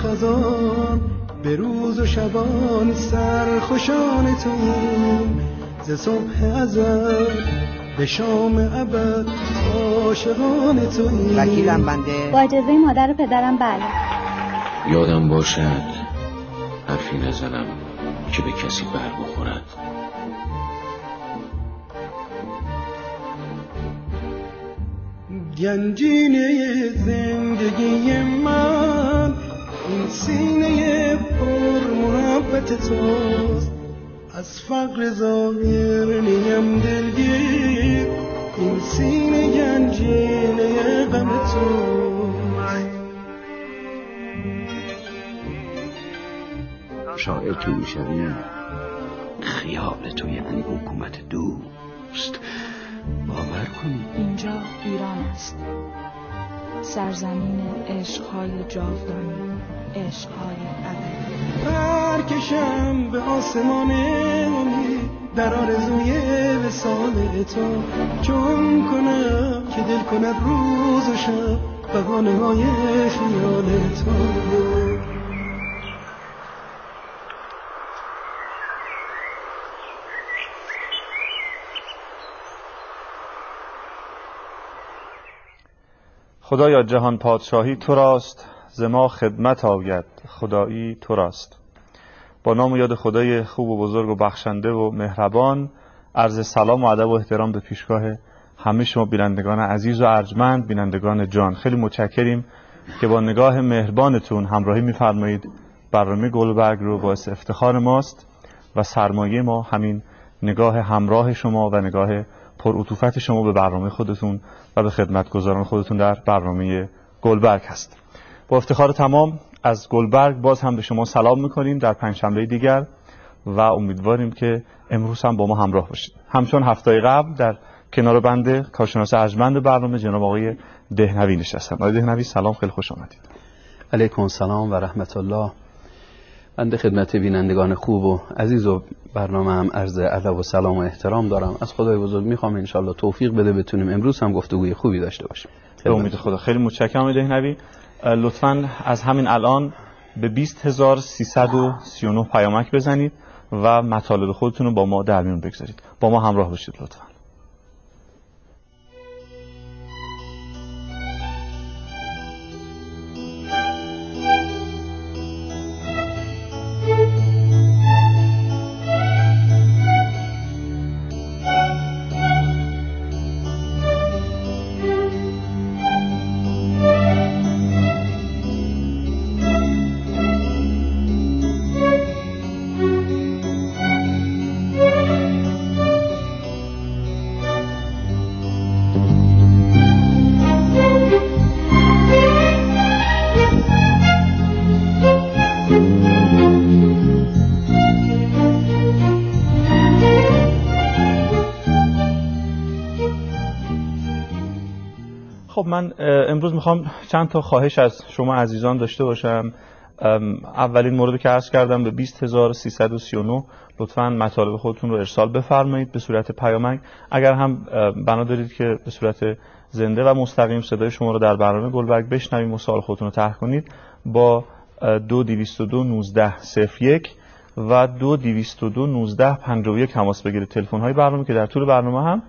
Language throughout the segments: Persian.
خزان به روز و شبان سرخوشان توییم، ز صبح ازل به شام ابد عاشقان توییم. وکیلم بنده. با اجازه مادر و پدرم بله. یادم باشد حرفی نزنم که به کسی بر بخورد. گنجینه زندگی من این سینه پر محبت توست، از فقر ظاهر نیم دلگیر، این سینه گنجینه غم توست. شاعر که میشوی خیال تو یعنی حکومت دوست. باور کنی اینجا ایران است، سرزمین عشقهای جاودانی، عشقهای ابدی. پرکشم به آسمان امید در آرزوی وصال تو، چون کنم که دل کند روز و شب بهانه های خیال تو. خدایا جهان پادشاهی تو راست، ز ما خدمت آید خدایی تو راست. با نام و یاد خدای خوب و بزرگ و بخشنده و مهربان، عرض سلام و ادب و احترام به پیشگاه همه شما بینندگان عزیز و ارجمند، بینندگان جان. خیلی متشکریم که با نگاه مهربانتون همراهی می‌فرمایید. برنامه گلبرگ رو باعث افتخار ماست و سرمایه ما همین نگاه همراه شما و نگاه پرعطوفت شما به برنامه خودتون و به خدمتگزاران خودتون در برنامه گلبرگ هست. با افتخار تمام از گلبرگ باز هم به شما سلام میکنیم در پنجشنبه دیگر و امیدواریم که امروز هم با ما همراه باشید. همچون هفته قبل در کنار بنده کارشناس ارجمند برنامه جناب آقای دهنوی نشستن. آقای دهنوی سلام، خیلی خوش آمدید. علیکم السلام و رحمت الله. بنده خدمت بینندگان خوب و عزیز و برنامه هم عرض ادب و سلام و احترام دارم. از خدای بزرگ میخوام انشالله توفیق بده بتونیم امروز هم گفتگوی خوبی داشته باشیم. به امید خدا. خیلی متشکرم آقای دهنوی. لطفاً از همین الان به 20339 پیامک بزنید و مطالب خودتون رو با ما در میون بگذارید. با ما همراه باشید لطفاً. خب من امروز میخوام چند تا خواهش از شما عزیزان داشته باشم. اولین موردی که عرض کردم به 20339 لطفاً مطالب خودتون رو ارسال بفرمایید به صورت پیامک. اگر هم بنا دارید که به صورت زنده و مستقیم صدای شما رو در برنامه گلبرگ بشنویم و سوال خودتون رو طرح کنید، با 221901 و 221951 تماس بگیرید. تلفن‌های برنامه که در طول برنامه هم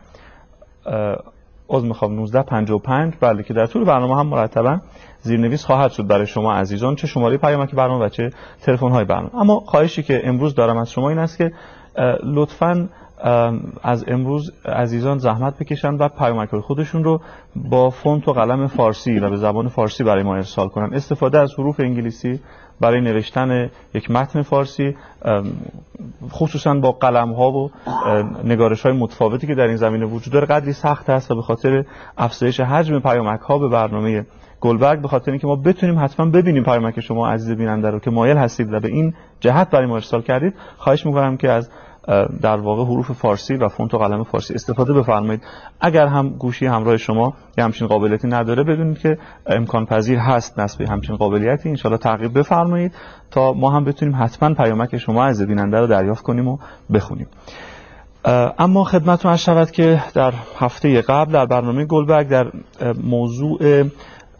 1955 بله که در طول برنامه هم مرتبا زیرنویس خواهد شد برای شما عزیزان، چه شماره پیامک برنامه و چه تلفن‌های برنامه. اما خواهشی که امروز دارم از شما این است که لطفاً از امروز عزیزان زحمت بکشن و پیامک‌های خودشون رو با فونت و قلم فارسی و به زبان فارسی برای ما ارسال کنن. استفاده از حروف انگلیسی برای نوشتن یک متن فارسی، خصوصا با قلم‌ها و نگارش‌های متفاوتی که در این زمینه وجود داره، قدری سخت است و به خاطر افزایش حجم پیامک‌ها به برنامه گلبرگ، به خاطر اینکه ما بتونیم حتما ببینیم پیامک شما عزیز بیننده رو که مایل هستید و به این جهت برای ما ارسال کردید، خواهش می‌کنم که از در واقع حروف فارسی و فونت و قلم فارسی استفاده بفرمایید. اگر هم گوشی همراه شما یا همچین قابلیتی نداره، بدونید که امکان پذیر هست نصب همچین قابلیتی. ان شاءالله تعقیب بفرمایید تا ما هم بتونیم حتما پیامک شما عزیز بیننده رو دریافت کنیم و بخونیم. اما خدمتتون عرض شود که در هفته قبل در برنامه گلبرگ در موضوع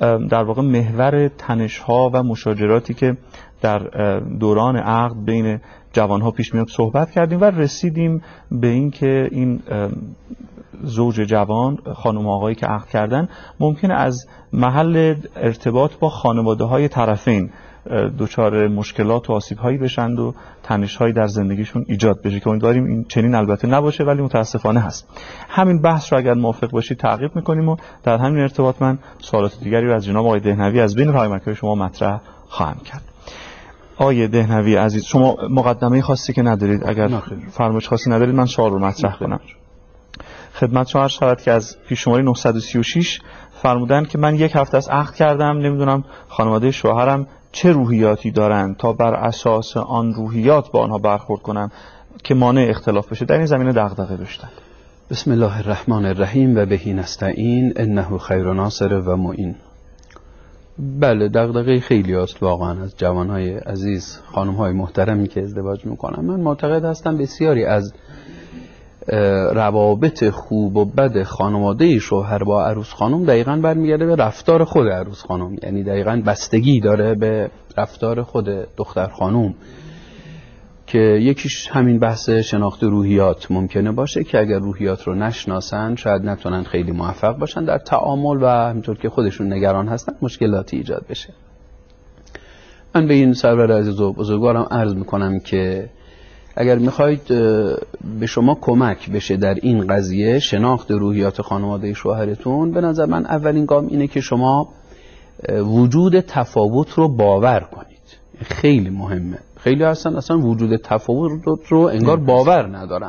در واقع محور تنش‌ها و مشاجراتی که در دوران عقد بین جوانها پیش میاد صحبت کردیم و رسیدیم به این که این زوج جوان، خانم و آقایی که عقد کردن، ممکنه از محل ارتباط با خانواده‌های طرفین دچار مشکلات و آسیب‌هایی بشند و تنش‌هایی در زندگیشون ایجاد بشه که امیدواریم این چنین البته نباشه، ولی متاسفانه هست. همین بحث رو اگر موافق باشید تعقیب می‌کنیم و در همین ارتباط من سوالات دیگری رو از جناب آقای دهنوی از بین پیامک‌های شما مطرح خواهم کرد. آقای دهنوی عزیز، شما مقدمه خاصی که ندارید، اگر فرمایش خاصی ندارید من سوال رو مطرح کنم. خدمت شما عرض شود که از پیش‌شماره 936 فرمودن که من 1 هفته از عقد کردم، نمیدونم خانواده شوهرم چه روحیاتی دارند تا بر اساس آن روحیات با آنها برخورد کنم که مانع اختلاف بشه. در این زمینه دغدغه داشتن. بسم الله الرحمن الرحیم و بهی نستعین انه خیر ناصر و معین. بله، دغدغه خیلی است واقعا از جوانهای عزیز، خانمهای محترمی که ازدواج میکنن. من معتقد هستم بسیاری از روابط خوب و بد خانواده شوهر با عروس خانم دقیقاً برمیگرده به رفتار خود عروس خانم، یعنی دقیقاً بستگی داره به رفتار خود دختر خانم، که یکیش همین بحث شناخت روحیات ممکنه باشه که اگر روحیات رو نشناسن شاید نتونن خیلی موفق باشن در تعامل و همینطور که خودشون نگران هستن مشکلاتی ایجاد بشه. من به این سرور عزیز و بزرگوارم عرض میکنم که اگر میخواید به شما کمک بشه در این قضیه، شناخت روحیات خانواده شوهرتون، به نظر من اولین گام اینه که شما وجود تفاوت رو باور کنید. خیلی مهمه. خیلی اصلا وجود تفاوت رو انگار باور ندارن.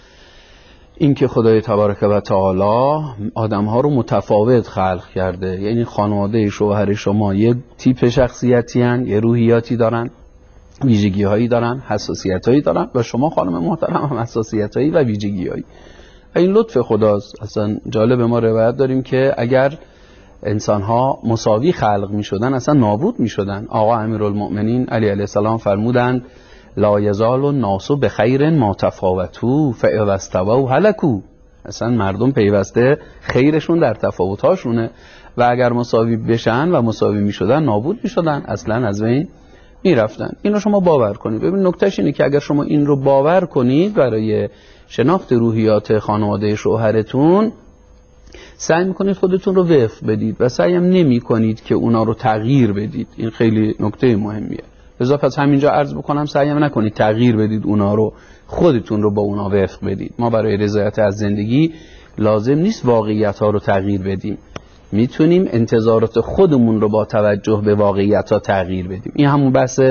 این که خدای تبارک و تعالی آدم‌ها رو متفاوت خلق کرده، یعنی خانواده شوهر شما یک تیپ شخصیتی هن، یه روحیاتی دارن، ویژگی‌هایی دارن، حساسیت‌هایی دارن، و شما خانم محترم هم حساسیت‌هایی و ویژگی‌هایی. این لطف خداست. اصلا جالب، ما روایت داریم که اگر انسان‌ها مساوی خلق می‌شدن اصلا نابود می‌شدن. آقا امیرالمؤمنین علی علیه السلام فرمودند لا یزال الناس بخیر ما تفاوتوا فاذا استووا هلكوا. اصلا مردم پیوسته خیرشون در تفاوت‌هاشونه و اگر مساوی بشن و مساوی می‌شدن نابود می‌شدن، اصلا از بین میرفتن. اینو شما باور کنید. ببین نکتهش اینه که اگر شما این رو باور کنید برای شناخت روحیات خانواده شوهرتون، سعی میکنید خودتون رو وفق بدید و سعی هم نمی کنید که اونا رو تغییر بدید. این خیلی نکته مهمیه. لذا پس همینجا عرض بکنم سعی هم نکنید تغییر بدید اونا رو، خودتون رو با اونا وفق بدید. ما برای رضایت از زندگی لازم نیست واقعیت ها رو تغییر بدیم، میتونیم انتظارات خودمون رو با توجه به واقعیت ها تغییر بدیم. این همون بحث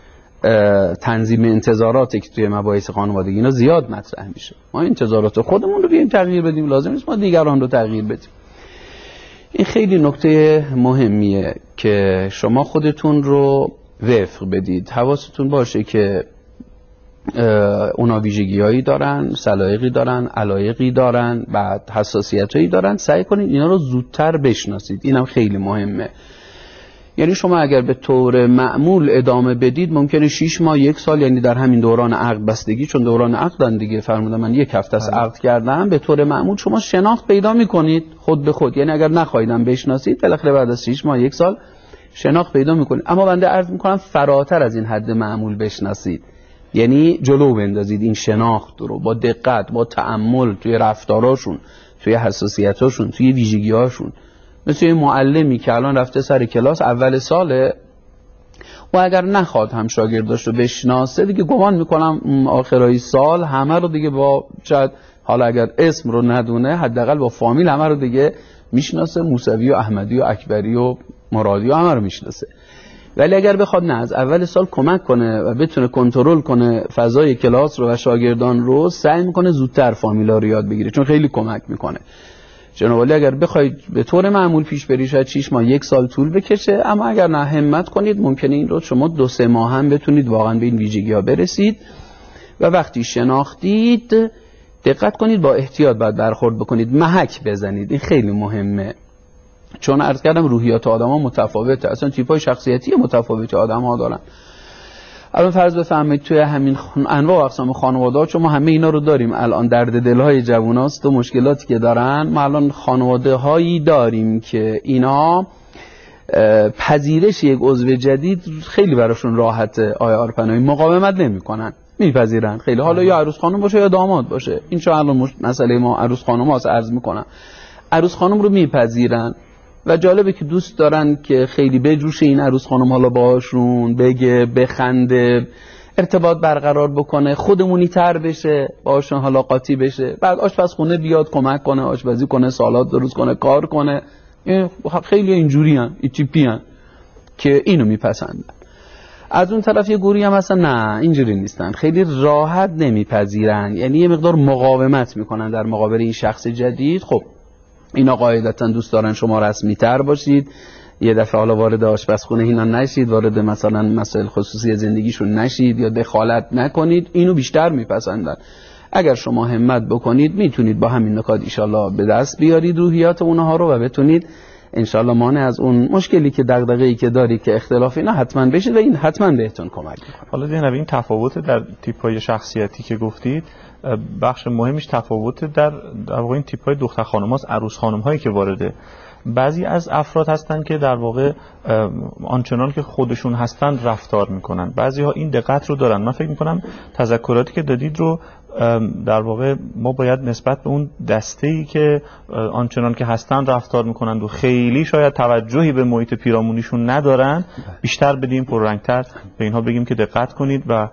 تنظیم انتظاراتی که توی مباحث خانوادگی اینا زیاد مطرح میشه. ما انتظارات خودمون رو بیایم تغییر بدیم، لازم نیست ما دیگران رو تغییر بدیم. این خیلی نکته مهمیه که شما خودتون رو وفق بدید. حواستون باشه که اونا ویژگی‌هایی دارن، سلایقی دارن، علایقی دارن، بعد حساسیتایی دارن. سعی کنید اینا رو زودتر بشناسید. اینم خیلی مهمه. یعنی شما اگر به طور معمول ادامه بدید ممکنه 6 ماه 1 سال، یعنی در همین دوران عقد بستگی، چون دوران عقدن دیگه، فرمودم من 1 هفته از عقد کردم، به طور معمول شما شناخت پیدا میکنید خود به خود. یعنی اگر نخواهیدم بشناسید بالاخره بعد از 6 ماه 1 سال شناخت پیدا میکنید. اما بنده عرض میکنم فراتر از این حد معمول بشناسید، یعنی جلو بندازید این شناخت رو با دقت، با تأمل توی رفتاراشون، توی حساسیتاشون، توی ویژگی‌هاشون. مثل یه معلمی که الان رفته سر کلاس اول ساله و اگر نخواد هم شاگرداش رو بشناسه، دیگه گمان میکنم آخرای سال همه رو دیگه با شاید حالا اگر اسم رو ندونه حداقل با فامیل همه رو دیگه میشناسه، موسوی و احمدی و اکبری و مرادی و همه رو میشناسه. ولی اگر بخواد نه از اول سال کمک کنه و بتونه کنترل کنه فضای کلاس رو و شاگردان رو، سعی میکنه زودتر فامیلا رو یاد بگیره، چون خیلی کمک میکنه. جنابالی اگر بخواید به طور معمول پیش بری شاید 6 ماه 1 سال طول بکشه، اما اگر نه همت کنید ممکنه این رو شما 2-3 ماه هم بتونید واقعا به این ویژگی ها برسید. و وقتی شناختید دقت کنید، با احتیاط باید برخورد بکنید، محک بزنید. این خیلی مهمه، چون عرض کردم روحیات آدم ها متفاوته، اصلا تیپای شخصیتی متفاوتی آدم ها دارن. الان فرض بفرمایید توی همین انواع و اقسام خانواده‌ها، چون ما همه اینا رو داریم الان، درد دل‌های جووناست و مشکلاتی که دارن. ما الان خانواده‌هایی داریم که اینا پذیرش یک عضو جدید خیلی براشون راحته. آیا آرپنایی مقاومت نمی‌کنن، میپذیرن خیلی، حالا یا عروس خانم باشه یا داماد باشه. این چه الان مسئله ما عروس خانم هاست، عرض میکنم عروس خانم رو میپذیرن و جالبه که دوست دارن که خیلی بجوشه این عروس خانم حالا باشون بگه، بخنده، ارتباط برقرار بکنه، خودمونی تر بشه، باشون حالا قاطی بشه، بعد آشپزخونه بیاد کمک کنه، آشپزی کنه، سالاد درست کنه، کار کنه. خیلی اینجوری هن، این تیپی هن که اینو میپسندن. از اون طرف یه گروهی هم هستن نه اینجوری نیستن، خیلی راحت نمیپذیرن، یعنی یه مقدار مقاومت میکنن در مقابل این شخص جدید. خب اینا قاعدتا دوست دارن شما رسمی تر باشید، یه دفعه حالا وارد آشپزخونه اینا نشید، وارد مثلا مسائل خصوصی زندگیشون نشید یا دخالت نکنید، اینو بیشتر میپسندن. اگر شما همت بکنید میتونید با همین نکات انشالله به دست بیارید روحیات اونها رو و بتونید انشالله مانع از اون مشکلی که دغدغه‌ای که دارید که اختلاف اینا حتما بشید و این حتما بهتون کمک میکنه. حالا جناب این تفاوت در تیپ‌های شخصیتی که گفتید، بخش مهمش تفاوت در واقع این تیپ‌های دختر خانم‌هاست، عروس خانم‌هایی که وارده. بعضی از افراد هستن که در واقع آنچنان که خودشون هستند رفتار میکنن، بعضی ها این دقت رو دارن. من فکر میکنم تذکراتی که دادید رو در واقع ما باید نسبت به اون دسته‌ای که آنچنان که هستند رفتار میکنند و خیلی شاید توجهی به محیط پیرامونیشون ندارن بیشتر بدیم، پررنگتر به اینها بگیم که دقت کنید و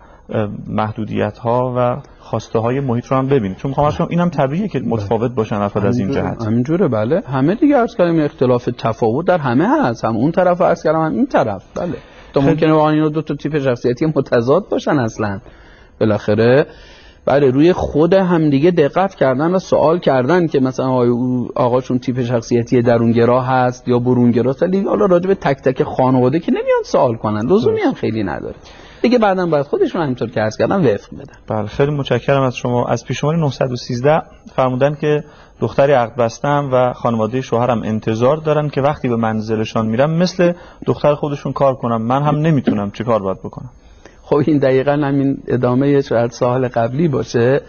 محدودیت ها و خواسته های محیط رو هم ببینید، چون میخوام اینم طبیعیه که متفاوت باشن افراد از این جهت. همینجوره بله، همه دیگه عرض کردم اختلاف تفاوت در همه هست، هم اون طرف عرض کردم هم این طرف. بله تو ممکنه با اینا دو تا تیپ شخصیتی متضاد باشن اصلا، بالاخره بله روی خود هم دیگه دقت کردن و سوال کردن که مثلا آقاشون تیپ شخصیتی درونگرا هست یا برونگرا است، دیگه حالا راجع به تک تک خانواده که نمیان سوال کنن، لزومی هم خیلی نداره دیگه، بعداً باید خودشون همینطور که عرض کردم وفق بدن. بله خیلی متشکرم از شما. از پیش‌شماره 913 فرمودن که دختری عقد بستم و خانواده شوهرم انتظار دارن که وقتی به منزلشان میرم مثل دختر خودشون کار کنم، من هم نمیتونم، چه کار باید بکنم؟ خب این دقیقاً همین ادامه شاید سوال قبلی باشه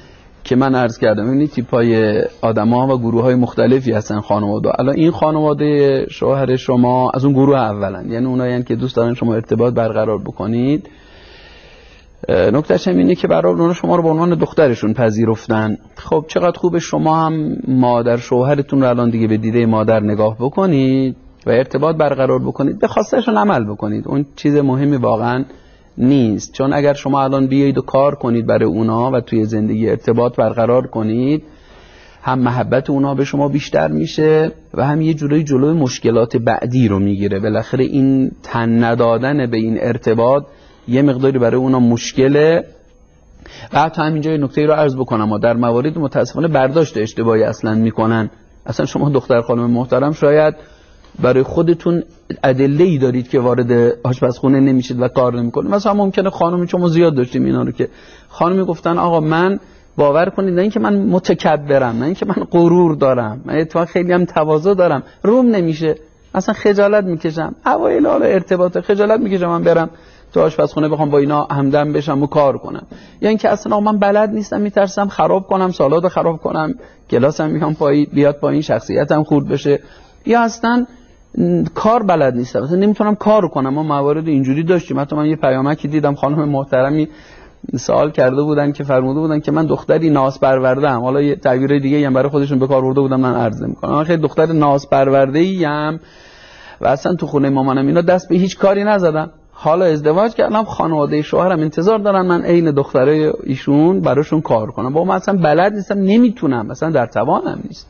که من عرض کردم. این تیپ‌های آدم‌ها و گروه‌های مختلفی هستن خانواده. الان این خانواده شوهر شما از اون گروه اولن، یعنی اونایین که دوست دارن شما ارتباط برقرار بکنید. نکتهش هم اینه که برای اونها شما رو به عنوان دخترشون پذیرفتن. خب چقدر خوبه شما هم مادر شوهرتون رو الان دیگه به دیده مادر نگاه بکنید و ارتباط برقرار بکنید، به خواستشون عمل بکنید. اون چیز مهمی واقعاً نیست، چون اگر شما الان بیایید و کار کنید برای اونا و توی زندگی ارتباط برقرار کنید، هم محبت اونا به شما بیشتر میشه و هم یه جوری جلوی مشکلات بعدی رو میگیره. بالاخره این تن ندادن به این ارتباط یه مقداری برای اونا مشکله. و حتی همینجا یه نکته رو عرض بکنم، ما در موارد متاسفانه برداشت اشتباهی اصلا میکنن. اصلا شما دختر خانم محترم شاید برای خودتون ادله‌ای دارید که وارد آشپزخونه نمیشید و کار نمیکنید. مثلا ممکنه خانمی، چون ما زیاد داشتیم اینا رو، که خانمی گفتن آقا من باور کنید نه اینکه من متکبرم، نه اینکه من غرور دارم، من اتفاقا خیلی هم تواضع دارم، روم نمیشه، اصلا خجالت میکشم، اوایل حالا ارتباط خجالت میکشم من برم تو آشپزخونه بخوام با اینا همدم بشم و کار کنم، یا اینکه اصلا من بلد نیستم، میترسم خراب کنم، سالاد خراب کنم، گلاسم میخوام بیاد پایین، شخصیتم خورد بشه، یا اصلا کار بلد نیستم، مثلا نمیتونم کار کنم. ما موارد اینجوری داشتیم. حتی من یه پیامکی دیدم خانم محترمی سوال کرده بودن که فرموده بودن که من دختری ناز پرورده‌ام، حالا یه تعبیر دیگه هم برای خودشون به کار برده بودم، من عرض نمی‌کنم، من خیلی دختر ناز پرورده‌ایم و اصلا تو خونه مامانم اینا دست به هیچ کاری نزدم. حالا ازدواج کردم، خانواده شوهرم انتظار دارن من عین دختره ایشون براشون کار کنم، با من اصلا بلد نیستم، نمیتونم، اصلا در توانم نیست.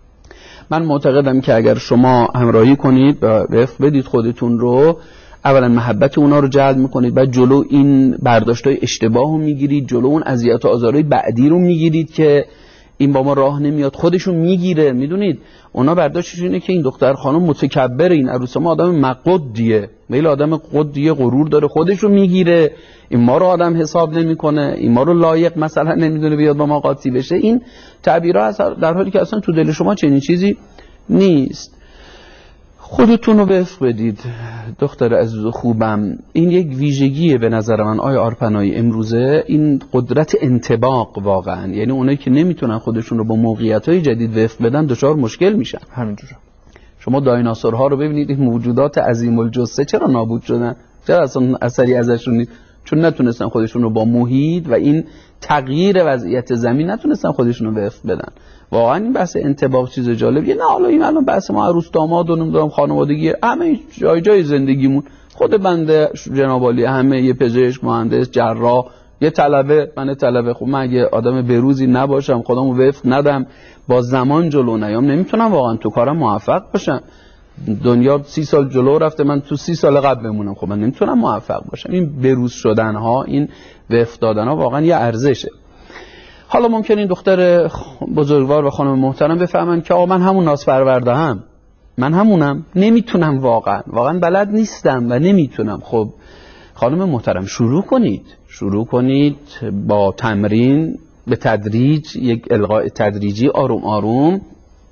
من معتقدم که اگر شما همراهی کنید و وفق بدید خودتون رو، اولا محبت اونا رو جلب میکنید، بعد جلو این برداشت‌های اشتباه رو میگیرید، جلو اون اذیت و آزارهای بعدی رو میگیرید که این با ما راه نمیاد، خودشون میگیره. میدونید اونا برداشتشون اینه که این دختر خانم متکبره، این عروس ما آدم مقدیه، میل آدم قدیه، غرور داره، خودشو میگیره، این ما رو آدم حساب نمیکنه، این ما رو لایق مثلا نمیدونه بیاد با ما قاطی بشه. این تعبیرها هست، در حالی که اصلا تو دل شما چنین چیزی نیست. خودتون رو وفق بدید دختر عزیز و خوبم. این یک ویژگیه به نظر من آقای آرپنایی امروزه، این قدرت انطباق واقعا، یعنی اونایی که نمیتونن خودشون رو با موقعیت‌های جدید وفق بدن دچار مشکل میشن. همینجوره. شما دایناسورها رو ببینید، این موجودات عظیم الجثه چرا نابود شدن؟ چرا اصلا اثری ازشون نیست؟ چون نتونستن خودشون رو با محیط و این تغییر وضعیت زمین نتونستن خودشون رو وفق بدن. واقعا این بحث انطباق چیز جالبیه. نه حالا این الان بحث ما عروس داماد و نمیدونم خانوادگی، همه جای زندگیمون، خود بنده جناب عالی، همه، یه پزشک، مهندس، جراح، یه طلبه، من طلبه، خب من اگه آدم بروزی نباشم، خودمو وفق ندم، با زمان جلو نیام، نمیتونم واقعا تو کارم موفق باشم. دنیا 30 سال جلو رفته، من تو 30 سال قبل بمونم، خب من نمیتونم موفق باشم. این بروز شدن ها، این وفق دادن ها واقعا یه ارزشه. حالا ممکن این دختر بزرگوار و خانم محترم بفهمن که آقا من همون ناز پرورده هم، من همونم، نمیتونم، واقعا بلد نیستم و نمیتونم. خب خانم محترم شروع کنید با تمرین، به تدریج، یک القاء تدریجی، آروم آروم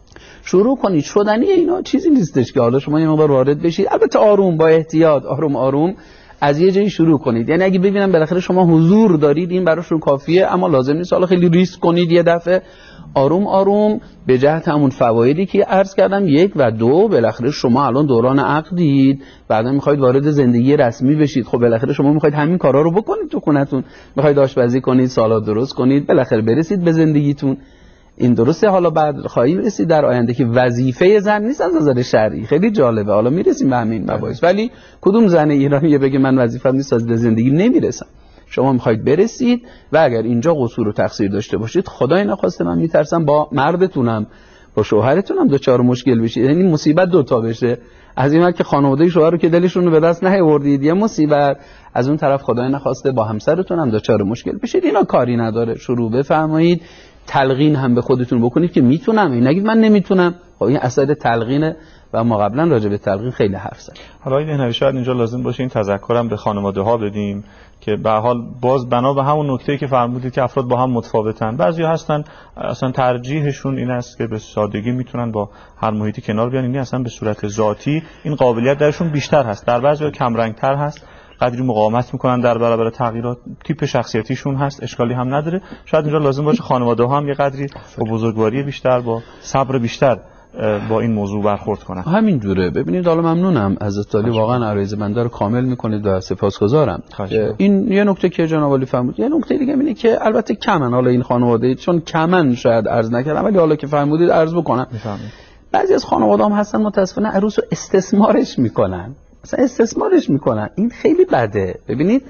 شروع کنید. شدنی اینا چیزی نیستش که حالا شما یه مقدار وارد بشید، البته آروم، با احتیاط، آروم آروم از یه جایی شروع کنید. یعنی اگه ببینم بالاخره شما حضور دارید این براشون کافیه، اما لازم نیست حالا خیلی ریسک کنید. یه دفعه آروم آروم به جهت همون فوایدی که عرض کردم، 1 و 2، بالاخره شما الان دوران عقدید، بعدا میخواید وارد زندگی رسمی بشید. خب بالاخره شما میخواید همین کارا رو بکنید تو خونتون، میخواید آشپزی کنید، سالاد درست کنید، بالاخره برسید به زندگیتون. این درسته. حالا بعد خواهیم رسید در آینده که وظیفه زن نیست از نظر شرعی، خیلی جالبه، حالا میرسیم به همین مباحث، ولی کدوم زن ایرانی بگه من وظیفه‌م نیست از زندگی نمیرسم؟ شما میخواید برسید و اگر اینجا قصور و تقصیر داشته باشید، خدای نخواسته من میترسم با مردتونم، با شوهرتونم دچار مشکل بشید، یعنی مصیبت دوتا بشه. از این که خانواده شوهر رو که دلشون رو به دست نیاوردید یه مصیبت، از اون طرف خدای نخواسته با همسرتون هم دچار مشکل بشید. اینا کاری نداره. شروع بفرمایید، تلقین هم به خودتون بکنید که میتونم، این نگید من نمیتونم. خب این اثر تلقینه و ما قبلا راجع به تلقین خیلی حرف زدیم. حالا این شاید اینجا لازم باشه این تذکرم به خانواده ها بدیم که به هر حال باز بنا به همون نکته‌ای که فرمودید که افراد با هم متفاوتن، بعضیا هستن اصلا ترجیحشون این است که به سادگی میتونن با هر محیطی کنار بیان، یعنی اصلا به صورت ذاتی این قابلیت درشون بیشتر هست، در بعضیا کم رنگ‌تر هست، قدری مقاومت میکنن در برابر تغییرات، تیپ شخصیتیشون هست، اشکالی هم نداره. شاید اینجا لازم باشه خانواده ها هم یه قدری با بزرگواری بیشتر، با صبر بیشتر با این موضوع برخورد کنن. همین جوره. ببینید حالا ممنونم حضرت عالی، واقعا عرایض بنده رو کامل میکنید و سپاسگزارم. این یه نکته که جناب عالی فرمودید. یه نکته دیگه اینه که البته کمن، حالا این خانواده چون کمن شاید عرض نکردم، ولی حالا که فرمودید عرض بکنم. بعضی از خانواده هم هستن متاسفانه عروس رو استثمارش میکنن، مثلا استثمارش میکنن. این خیلی بده. ببینید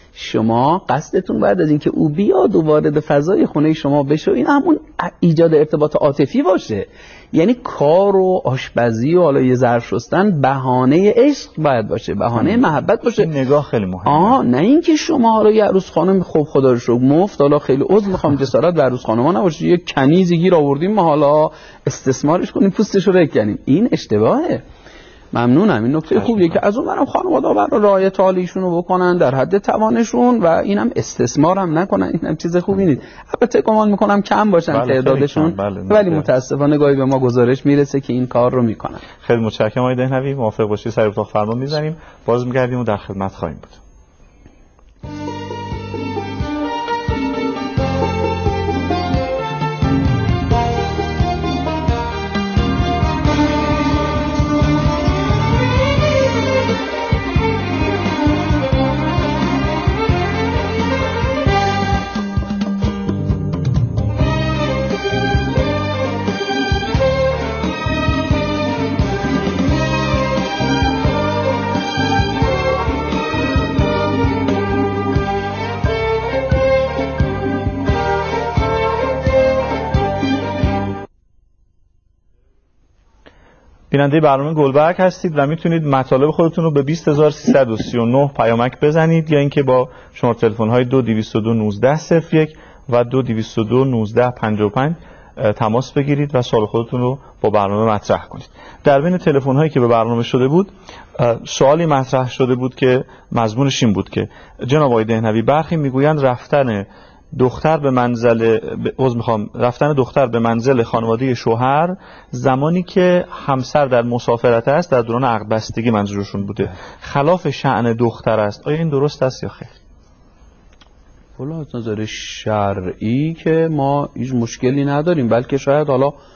شما قصدتون بعد از اینکه او بیاد و وارد فضای خونه شما بشه، این همون ایجاد ارتباط عاطفی باشه، یعنی کار و آشپزی و حالا یه ظرف شستن بهانه عشق باید باشه، بهانه محبت باشه. این نگاه خیلی مهمه. نه اینکه شما حالا یه عروس خانم خوب خدا رو شکر مفت، حالا خیلی عذر میخوام جسارت به عروس خانم‌ها نباشه، یه کنیزی گیر آوردیم ما حالا استثمارش کنیم، پوستش رو رکنیم، این اشتباهه. ممنونم. این نکته خوبیه که از اون برام خانواده ها رعایت حالیشون رو بکنن در حد توانشون و اینم استثمار هم نکنن. اینم چیز خوبی نیست. البته گمان میکنم کم باشن تعدادشون، ولی متاسفانه گاهی به ما گزارش میرسه که این کار رو میکنن. خیلی متشکرم آقای دهنوی. موافق باشید سر اتاق فرمان میزنیم، باز میگردیم و در خدمت خواهیم بود. بیننده برنامه گلبرگ هستید و میتونید مطالب خودتون رو به 20339 پیامک بزنید یا اینکه با شماره تلفن های 22291901 و 22291955 تماس بگیرید و سوال خودتون رو با برنامه مطرح کنید. در بین تلفن هایی که به برنامه شده بود سوالی مطرح شده بود که مضمونش این بود که جناب آقای دهنوی برخی میگویند رفتن دختر به منزل خانواده شوهر زمانی که همسر در مسافرت است در دوران عقد بستگی منظورشون بوده، خلاف شأن دختر است. آیا این درست است یا خیر؟ والا از نظر شرعی که ما هیچ مشکلی نداریم، بلکه شاید حالا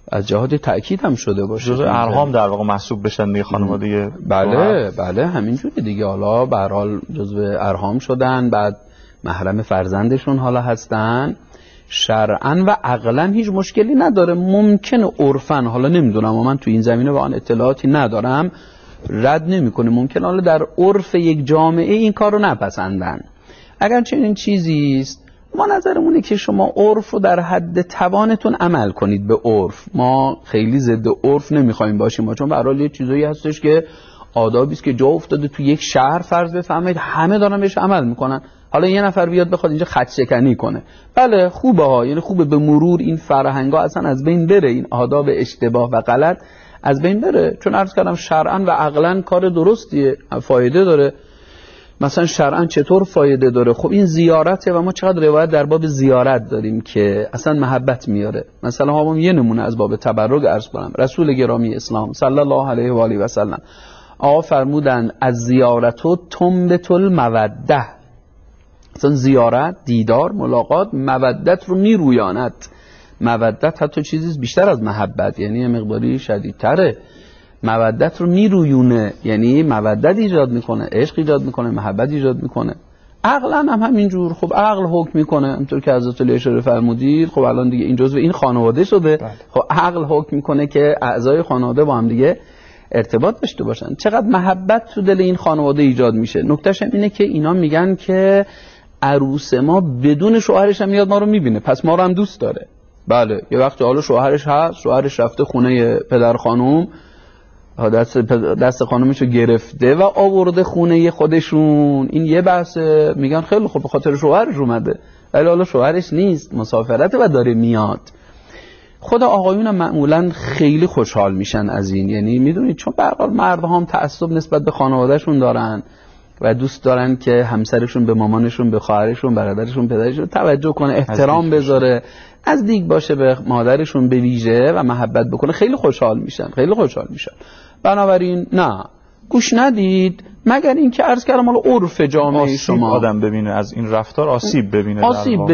از جهات تأکید هم شده باشه، جزء ارحام در واقع محسوب بشن دیگه خانواده. بله همینجوری دیگه. حالا به هر حال جزء ارحام شدن، بعد محرم فرزندشون حالا هستن، شرعاً و عقلاً هیچ مشکلی نداره. ممکنه عرفاً، حالا نمیدونم و من تو این زمینه واقعا اطلاعاتی ندارم، رد نمیکنه، ممکنه حالا در عرف یک جامعه این کارو نپسندن. اگر چنین چیزی است، ما نظرمونه که شما عرف رو در حد توانتون عمل کنید به عرف. ما خیلی ضد عرف نمیخوایم باشیم، چون به هر حال یه چیزایی هستش که آدابی است که جا افتاده تو یک شهر، فرض بفرمایید همه دارن بهش عمل میکنن، حالا یه نفر بیاد بخواد اینجا خط شکنی کنه، بله خوبه ها، یعنی خوبه به مرور این فرهنگا اصلا از بین بره، این آداب اشتباه و غلط از بین بره، چون عرض کردم شرعاً و عقلاً کار درستیه، فایده داره. مثلا شرعاً چطور فایده داره؟ خب این زیارته و ما چقدر روایت در باب زیارت داریم که اصلا محبت میاره. مثلا همون یه نمونه از باب تبرک عرض کنم، رسول گرامی اسلام صلی الله علیه و آله و سلم آقا فرمودن از زیارتو تنبت الموده، اصلا زیارت، دیدار، ملاقات مودت رو میرویاند. مودت حتی چیزی بیشتر از محبت، یعنی مقداری شدیدتره، مودت رو میرویونه، یعنی مودت ایجاد میکنه، عشق ایجاد میکنه، محبت ایجاد میکنه. عقلا هم همینجور، خب عقل حکم میکنه، همونطور که حضرت علی اشاره فرمودید، خب الان دیگه این جزء این خانواده شده، خب عقل حکم میکنه که اعضای خانواده با هم دیگه ارتباط داشته باشن. چقدر محبت تو دل این خانواده ایجاد میشه. نکتهش هم اینه که اینا میگن که عروس ما بدون شوهرش هم میاد ما رو میبینه، پس ما رو هم دوست داره. بله یه وقتی حالا شوهرش هست، شوهرش رفته خونه پدر خانوم، دست خانومشو گرفته و آورده خونه خودشون، این یه بحثه، میگن خیلی خوب به خاطر شوهرش اومده، ولی حالا شوهرش نیست، مسافرته و داره میاد. خود آقایون هم معمولا خیلی خوشحال میشن از این، یعنی میدونید چون به هر حال مردها هم تعصب نسبت به خانوادهشون دارن و دوست دارن که همسرشون به مامانشون، به خواهرشون، برادرشون، پدرشون توجه کنه، احترام بذاره، نزدیک باشه به مادرشون به ویژه و محبت بکنه، خیلی خوشحال میشن، خیلی خوشحال میشن. بنابراین نه گوش ندید، مگر اینکه عرض کردم حالا عرف جامعه شما آدم ببینه از این رفتار آسیب ببینه،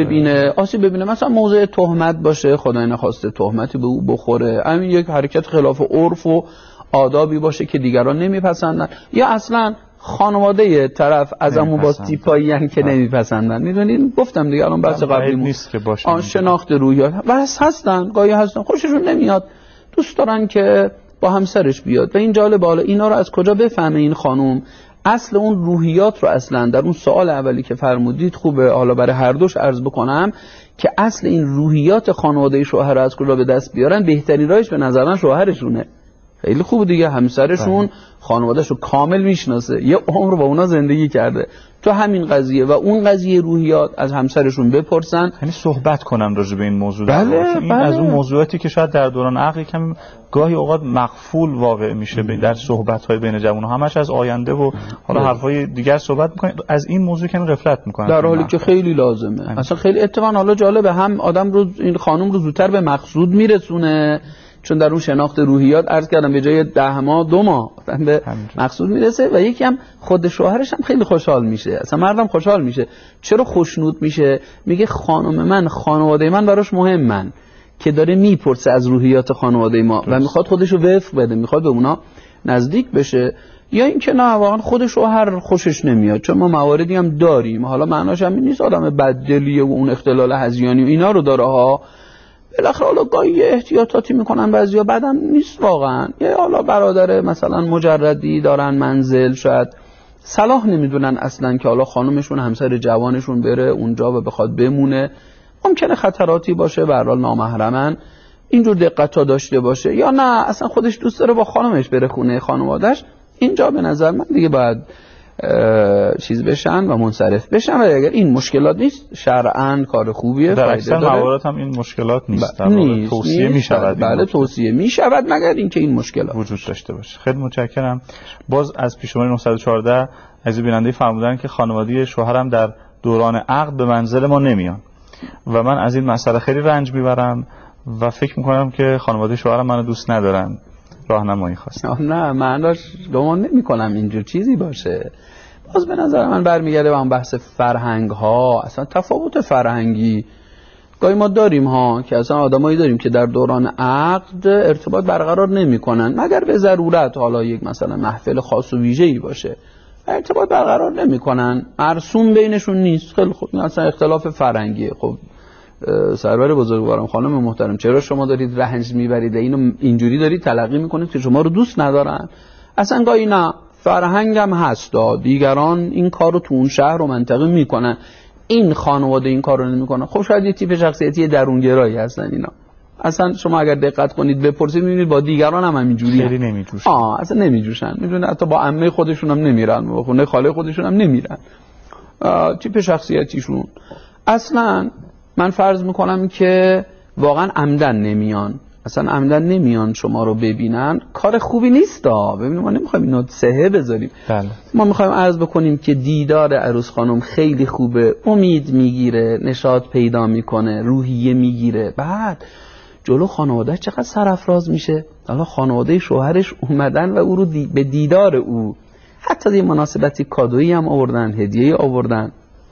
آسیب ببینه، مثلا موضع تهمت باشه، خدای نخواسته تهمتی به او بخوره، همین یک حرکت خلاف عرف و آدابی باشه که دیگران نمیپسندن، یا اصلا خانواده طرف از همون با تیپایی هم که نمیپسندن. میدونین گفتم دیگه الان بحث قبلی نیست که باشه شناخت روحیات هستن، گاهی هستن خوششون نمیاد، دوست دارن که با همسرش بیاد. و این جالب، حالا اینا رو از کجا بفهمه این خانم؟ اصل اون روحیات رو اصلا در اون سوال اولی که فرمودید خوبه حالا برای هر دوش عرض بکنم که اصل این روحیات خانواده شوهر از کجا به دست بیارن. بهترین راهش به نظر من شوهرشونه. خیلی خوب دیگه، همسرشون خانواده‌شو کامل میشناسه، یه عمر با اونا زندگی کرده، تو همین قضیه و اون قضیه روحیات از همسرشون بپرسن، یعنی صحبت کنم راجع به این موضوع. بله. از اون موضوعاتی که شاید در دوران عقل کم گاهی اوقات مغفول واقع میشه در صحبت‌های بین جوان‌ها، همش از آینده و حالا حرفای دیگر صحبت می‌کنن، از این موضوع کم غفلت می‌کنن، در حالی که خیلی لازمه. اصلا خیلی اتفاقا حالا جالبه، هم آدم رو این خانم رو زودتر به مقصود میرسونه، چون در اون شناخت روحیات عرض کردم به جای 10 ماه 2 ماه به مقصود میرسه، و یکی هم خود شوهرش هم خیلی خوشحال میشه، اصلا مردم خوشحال میشه. چرا خوشنود میشه؟ میگه خانم من، خانواده من براش مهمن، که داره میپرسه از روحیات خانواده ما و میخواد خودشو وفق بده، میخواد به اونا نزدیک بشه. یا اینکه نه واقعا خود شوهر خوشش نمیاد، چون ما مواردی هم داریم، حالا معناش هم نیست آدم بددلیه و اون اختلال هذیانی و اینا رو داره ها، بالاخره حالا گاهی احتیاطاتی میکنن بعضیا، بعدم نیست واقعا. یه حالا برادر مثلا مجردی دارن منزل، شاید صلاح نمیدونن اصلا که حالا خانومشون، همسر جوانشون بره اونجا و بخواد بمونه، ممکنه خطراتی باشه، به هر حال نامحرمن، اینجور دقت‌ها داشته باشه، یا نه اصلا خودش دوست داره با خانومش بره خونه خانواده‌اش. اینجا به نظر من دیگه باید چیز بشن و منصرف بشن، و اگر این مشکلات نیست شرعاً کار خوبیه، در اکثر موارد هم این مشکلات نیست، توصیه میشود. بله توصیه میشود، مگر اینکه این مشکلات وجود داشته باشه. خیلی متشکرم. باز از پیشنهاد 914 عزیز بیننده فرمودن که خانواده شوهرم در دوران عقد به منزل ما نمیان و من از این مسئله خیلی رنج میبرم و فکر میکنم که خانواده شوهرم منو دوست ندارن. راهنمایی خواستم. نه معناش گمان نمی‌کنم اینجور چیزی باشه. باز به نظر من برمیگرده به اون بحث فرهنگ ها، اصلا تفاوت فرهنگی. گاهی ما داریم ها که اصلا آدمایی داریم که در دوران عقد ارتباط برقرار نمی‌کنن مگر به ضرورت، حالا یک مثلا محفل خاص و ویژه‌ای باشه، ارتباط برقرار نمی‌کنن، مرسوم بینشون نیست. خیلی خوب، این اصلا اختلاف فرهنگیه. خب سرور بزرگوارم، خانم محترم، چرا شما دارید رنج میبرید اینو اینجوری دارید تلقی میکنید که شما رو دوست ندارن؟ اصلا گاهی نه، فرهنگم هستا، دیگران این کار رو تو اون شهر و منطقه میکنن، این خانواده این کار رو نمیکنن. خب شاید یه تیپ شخصیتی درونگرایی هستن اینا. اصلا شما اگر دقت کنید بپرسید میبینید با دیگران هم همینجوریه، خیلی نمیجوشن. اصلا نمیجوشن، میدونید حتی با عمه خودشون هم نمیرن، با خونه خاله خودشون هم نمیرن. تیپ شخصیتیشون اصلا من فرض میکنم که واقعا عمدن نمیان، اصلا عمدن نمیان شما رو ببینن. کار خوبی نیست دا. ببینیم ما نمیخوایم اینو سهه بذاریم. بله. ما میخوایم عرض بکنیم که دیدار عروس خانم خیلی خوبه، امید میگیره، نشاط پیدا میکنه، روحیه میگیره. بعد جلو خانواده چقدر سرافراز میشه. حالا خانواده شوهرش اومدن و او رو به دیدار او، حتی یه مناسبتی کادویی هم آوردن، هدیه‌ای آوردن.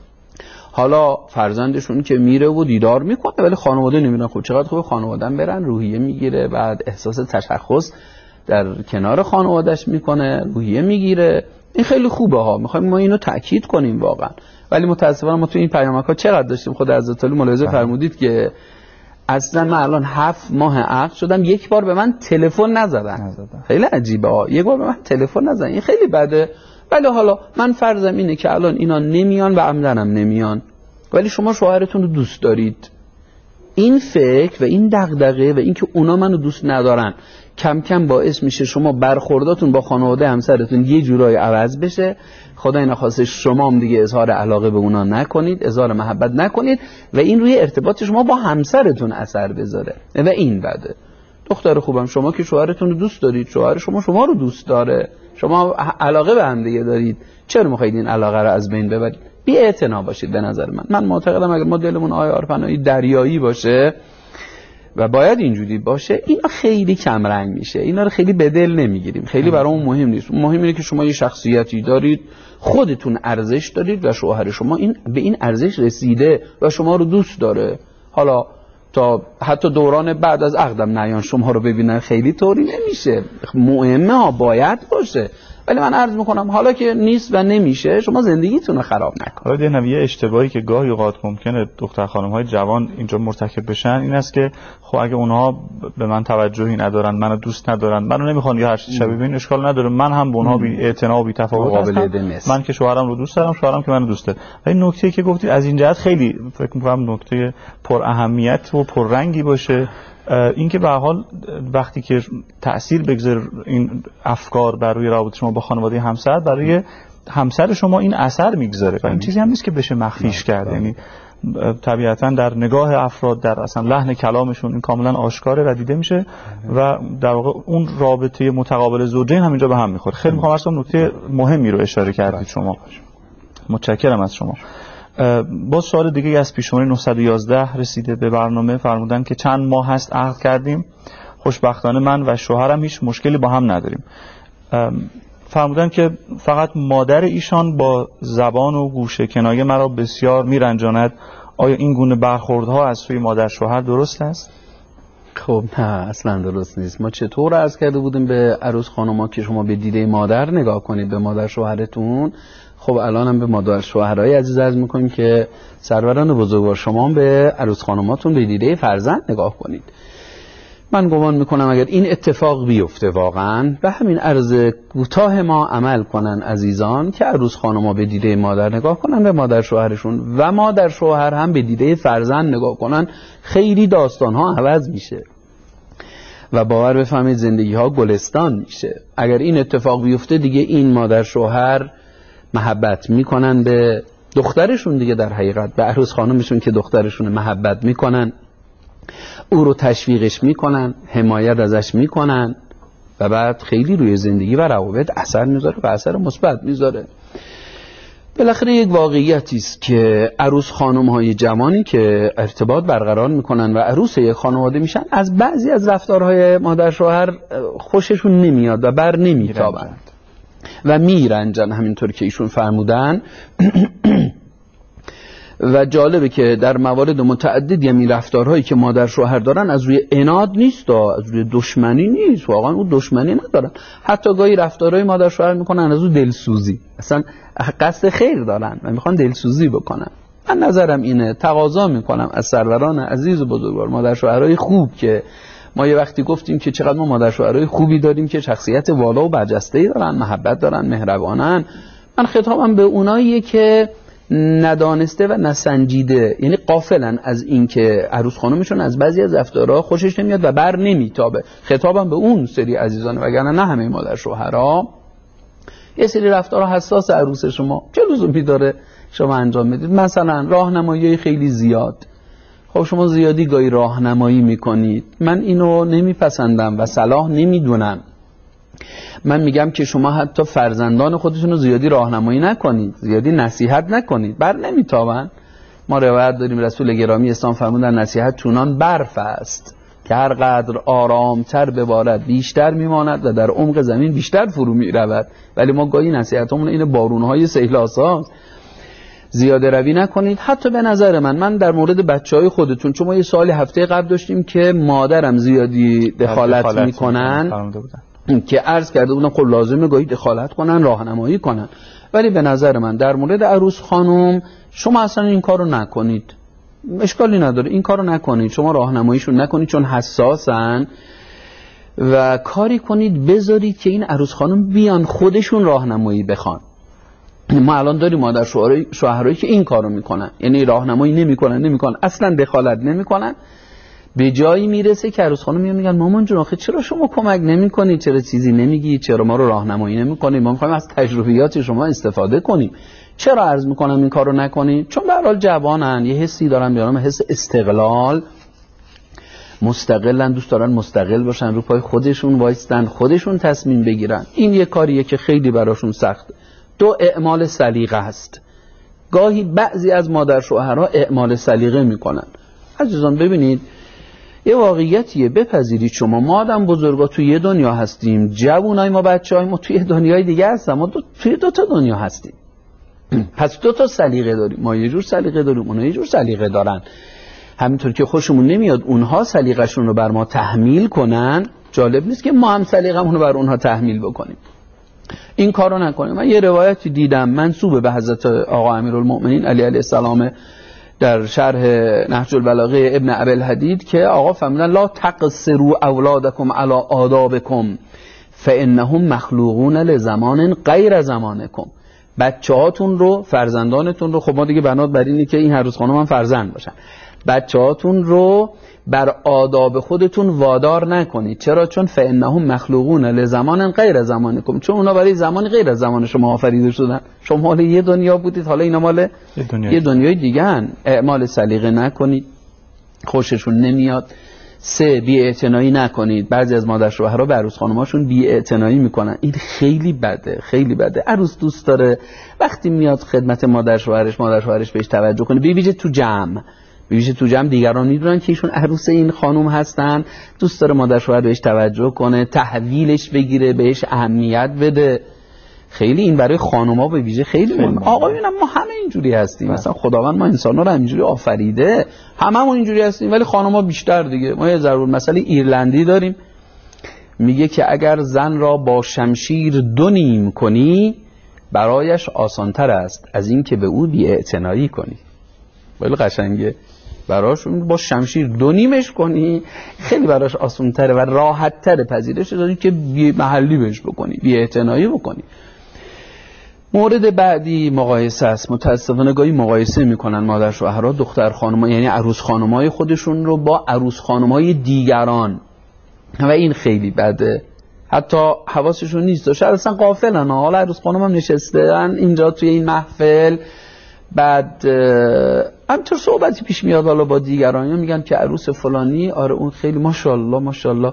حالا فرزندشون که میره و دیدار میکنه ولی خانواده نمیرن. خب چقدر خوبه خانواده برن، روحیه میگیره، بعد احساس تشخص در کنار خانوادهش میکنه، روحیه میگیره. این خیلی خوبه ها، میخوایم ما اینو تاکید کنیم واقعا. ولی متاسفانه ما تو این پیامک‌ها چقدر داشتیم، خود حضرت علی ملاحظه فرمودید که اصلا من الان 7 ماه عقد شدم یک بار به من تلفن نزدن. خیلی عجیبه ها، یک بار به من تلفن نزدن، این خیلی بده. ولی حالا من فرضم اینه که الان اینا نمیان و عمدنم نمیان، ولی شما شوهرتون رو دوست دارید. این فکر و این دغدغه و این که اونا منو دوست ندارن کم کم باعث میشه شما برخورداتون با خانواده همسرتون یه جورایی عوض بشه. خدای نخواسته شما هم دیگه اظهار علاقه به اونا نکنید، اظهار محبت نکنید و این روی ارتباط شما با همسرتون اثر بذاره و این بده. دختر خوبم، شما که شوهرتون رو دوست دارید، شوهر شما رو دوست داره، شما علاقه به هم دیگه دارید، چرا میخواید این علاقه رو از بین ببرید؟ بی اعتنا باشید. به نظر من معتقدم اگر ما دلمون آی عارفانه‌ای دریایی باشه و باید اینجوری باشه، اینا خیلی کم رنگ میشه، اینا رو خیلی به دل نمیگیریم، خیلی برامون مهم نیست. مهم اینه که شما یه شخصیتی دارید، خودتون ارزش دارید و شوهر شما به این ارزش رسیده و شما رو دوست داره. حالا تا حتی دوران بعد از عقدم نیان شما رو ببینن خیلی طوری نمیشه، مهمه ها، باید باشه. ولی من عرض میکنم حالا که نیست و نمیشه، شما زندگیتون رو خراب نکنید. حالا یه اشتباهی که گاهی اوقات ممکنه دختر خانم های جوان اینجا مرتکب بشن این است که خب اگه اونها به من توجهی ندارن، منو دوست ندارن، منو نمیخوان یا هر چیز شبیه این، اشکال نداره، من هم به اونها بی اعتنا و بی تفاوت هستم. من که شوهرم رو دوست دارم، شوهرم که منو دوست داره. و این نکته‌ای که گفتید از این جهت خیلی فکر می‌کنم نکته پر اهمیت و پر رنگی باشه، این که به هر حال وقتی که تأثیر بگذاره این افکار بر روی رابطه شما با خانواده همسر، برای همسر شما این اثر میگذاره و این چیزی هم نیست که بشه مخفیش کرد. یعنی طبیعتا در نگاه افراد، در اصلا لحن کلامشون این کاملا آشکاره و دیده میشه و در واقع اون رابطه متقابل زوجین هم اینجا به هم میخوره. خیلی میخوام اصلا نکته مهمی رو اشاره کردید شما. متشکرم از شما. با سوال دیگه از پیش‌شماره 911 رسیده به برنامه. فرمودن که چند ماه هست عقد کردیم، خوشبختانه من و شوهرم هیچ مشکلی با هم نداریم. فرمودن که فقط مادر ایشان با زبان و گوشه کنایه مرا بسیار میرنجاند. آیا این گونه برخوردها از سوی مادر شوهر درست است؟ خب نه، اصلا درست نیست. ما چطور عرض کرده بودیم به عروس خانوما که شما به دیده مادر نگاه کنید، به مادر شوهرتون. خب الان هم به مادر شوهرای عزیز عرض میکنیم که سروران بزرگوار شما هم به عروس خانوماتون به دیده فرزند نگاه کنید. من گمان میکنم اگر این اتفاق بیفته واقعا به همین عرض کوتاه ما عمل کنن عزیزان که عروس خانوما به دیده مادر نگاه کنن به مادر شوهرشون و مادر شوهر هم به دیده فرزند نگاه کنن، خیلی داستان ها عوض میشه و باور بفهمید زندگی ها گلستان میشه. اگر این اتفاق بیفته دیگه این مادر شوهر محبت میکنن به دخترشون، دیگه در حقیقت به عروس خانمشون که دخترشون محبت میکنن، او رو تشویقش میکنن، حمایت ازش میکنن و بعد خیلی روی زندگی و روابط اثر میذاره و اثر مثبت میذاره. بالاخره یک واقعیتی است که عروس خانم‌های جوانی که ارتباط برقرار میکنن و عروس یک خانواده میشن از بعضی از رفتارهای مادر شوهر خوششون نمیاد و بر نمیتابند و میرنجن، همینطور که ایشون فرمودن. و جالبه که در موارد متعددی این رفتارهایی که مادر شوهر دارن از روی عناد نیست، از روی دشمنی نیست، واقعا اون دشمنی ندارن. حتی گاهی رفتارهای مادر شوهر میکنن از روی دلسوزی، اصلا قصد خیر دارن و میخوان دلسوزی بکنن. من نظرم اینه، تقاضا میکنم از سروران عزیز و بزرگوار، مادر شوهرای خوب که ما یه وقتی گفتیم که چقدر ما مادر شوهرای خوبی داریم که شخصیت والا و برجسته‌ای دارن، محبت دارن، مهربانن، من خطابم به اوناییه که ندانسته و نسنجیده، یعنی غافلن از این که عروس خانومشون از بعضی از رفتارها خوشش نمیاد و بر نمیتابه. خطابم به اون سری عزیزان، وگرنه نه همه مادر شوهرها. یه سری رفتارها حساس عروس شما چه لزومی داره شما انجام بدید؟ مثلا راهنمایی خیلی زیاد. خب شما زیادی گاهی راهنمایی میکنید، من اینو نمیپسندم و صلاح نمیدونم. من میگم که شما حتی فرزندان خودتون رو زیادی راهنمایی نکنید، زیادی نصیحت نکنید، بر نمیتابن. ما روایت داریم رسول گرامی اسلام فرمودن نصیحت چونان برف است که هر قدر آرامتر ببارد بیشتر میماند و در عمق زمین بیشتر فرو میرود. ولی ما گاهی نصیحتمون این بارونهای سیل‌آسا، زیاده روی نکنید. حتی به نظر من در مورد بچهای خودتون، چون ما یه سوالی هفته قبل داشتیم که مادرم زیادی دخالت میکنن که عرض کرده بودم خب لازمه گاهی دخالت کنن، راهنمایی کنن، ولی به نظر من در مورد عروس خانم شما اصلا این کارو نکنید، اشکالی نداره این کارو نکنید، شما راهنماییشون نکنید چون حساسن و کاری کنید بذارید که این عروس خانم بیان خودشون راهنمایی بخوان. ما الان داریم مادر شوهرایی که این کارو میکنن، یعنی راهنمایی نمیکنن اصلا دخالت نمیکنن. به جایی میرسه که عروس خانم میگن مامان جون آخه چرا شما کمک نمیکنید، چرا چیزی نمیگی، چرا ما رو راهنمایی نمیکنید، ما میخوایم از تجربیات شما استفاده کنیم، چرا عرض میکنم این کارو نکنید؟ چون به هر حال جوانن، یه حسی دارن به نام حس استقلال، مستقلن، دوست دارن مستقل باشن، رو پای خودشون وایستن، خودشون تصمیم بگیرن. این یه کاریه که خیلی براشون سخته. دو، اعمال سلیقه است. گاهی بعضی از مادر شوهرها اعمال سلیقه میکنن. عزیزان ببینید یه واقعیتیه، بپذیرید شما ما آدم بزرگا توی یه دنیا هستیم، جوونای ما بچهای ما توی دنیای دیگه هستن، ما توی دو تا دنیا هستیم. پس دو تا سلیقه داریم، ما یه جور سلیقه داریم، اونها یه جور سلیقه دارن. همینطور که خوشمون نمیاد اونها سلیقه‌شون رو بر ما تحمیل کنن، جالب نیست که ما هم سلیقه‌مون رو بر اونها تحمیل بکنیم. این کارو نکنیم. من یه روایتی دیدم منسوب به حضرت آقا امیرالمؤمنین علی علیه السلام در شرح نهج البلاغه ابن ابی الحدید که آقا فرمودن لا تقصروا اولادکم علی آدابکم فانهم مخلوقون لزمان غیر زمانکم. بچه‌هاتون رو، فرزندانتون رو، خب ما دیگه بنات بر اینه که این هر روز خانم هم فرزند باشن، بچه‌هاتون رو بر آداب خودتون وادار نکنید. چرا؟ چون فانهم مخلوقون لزمان غیر زمانکم، چون اونا برای زمان غیر از زمان شما آفریده شدن. شما مال یه دنیا بودید، حالا اینا مال یه دنیای دیگه ان. اعمال سلیقه نکنید، خوششون نمیاد. 3، بی‌اعتنایی نکنید. بعضی از مادر شوهرها به عروس خانماشون بی‌اعتنایی میکنن، این خیلی بده، خیلی بده. عروس دوست داره وقتی میاد خدمت مادر شوهرش بهش توجه کنه، ببینید تو جمع دیگران میدونن که ایشون عروس این خانم هستن، دوست داره مادر شوهر بهش توجه کنه، تحویلش بگیره، بهش اهمیت بده. خیلی این برای خانوما به ویژه خیلی مهمه. آقایون ما همه اینجوری هستیم، مثلا خداوند ما انسان‌ها رو اینجوری آفریده، هممون اینجوری هستیم، ولی خانوما بیشتر دیگه. ما یه ضرور مسئله ایرلندی داریم میگه که اگر زن را با شمشیر 2 نیم کنی برایش آسانتر است از این که به او بی‌اعتنایی کنی. ولی قشنگه، براشون با شمشیر 2 نیمش کنی خیلی براش آسان‌تره و راحت‌تره پذیرش دادی که بی محلی بهش بکنی، بی‌اعتنایی بکنی. مورد بعدی مقایسه است. متاسفانه گاهی مقایسه میکنن مادر شوهرها دختر خانم‌ها، یعنی عروس خانم‌های خودشون رو با عروس خانم‌های دیگران و این خیلی بده. حتی حواسشون نیست، شاید اصلا غافلن. حالا عروس خانم هم نشستن اینجا توی این محفل، بعد همینطور صحبتی پیش میاد حالا با دیگران، میگن که عروس فلانی آره اون خیلی ماشاءالله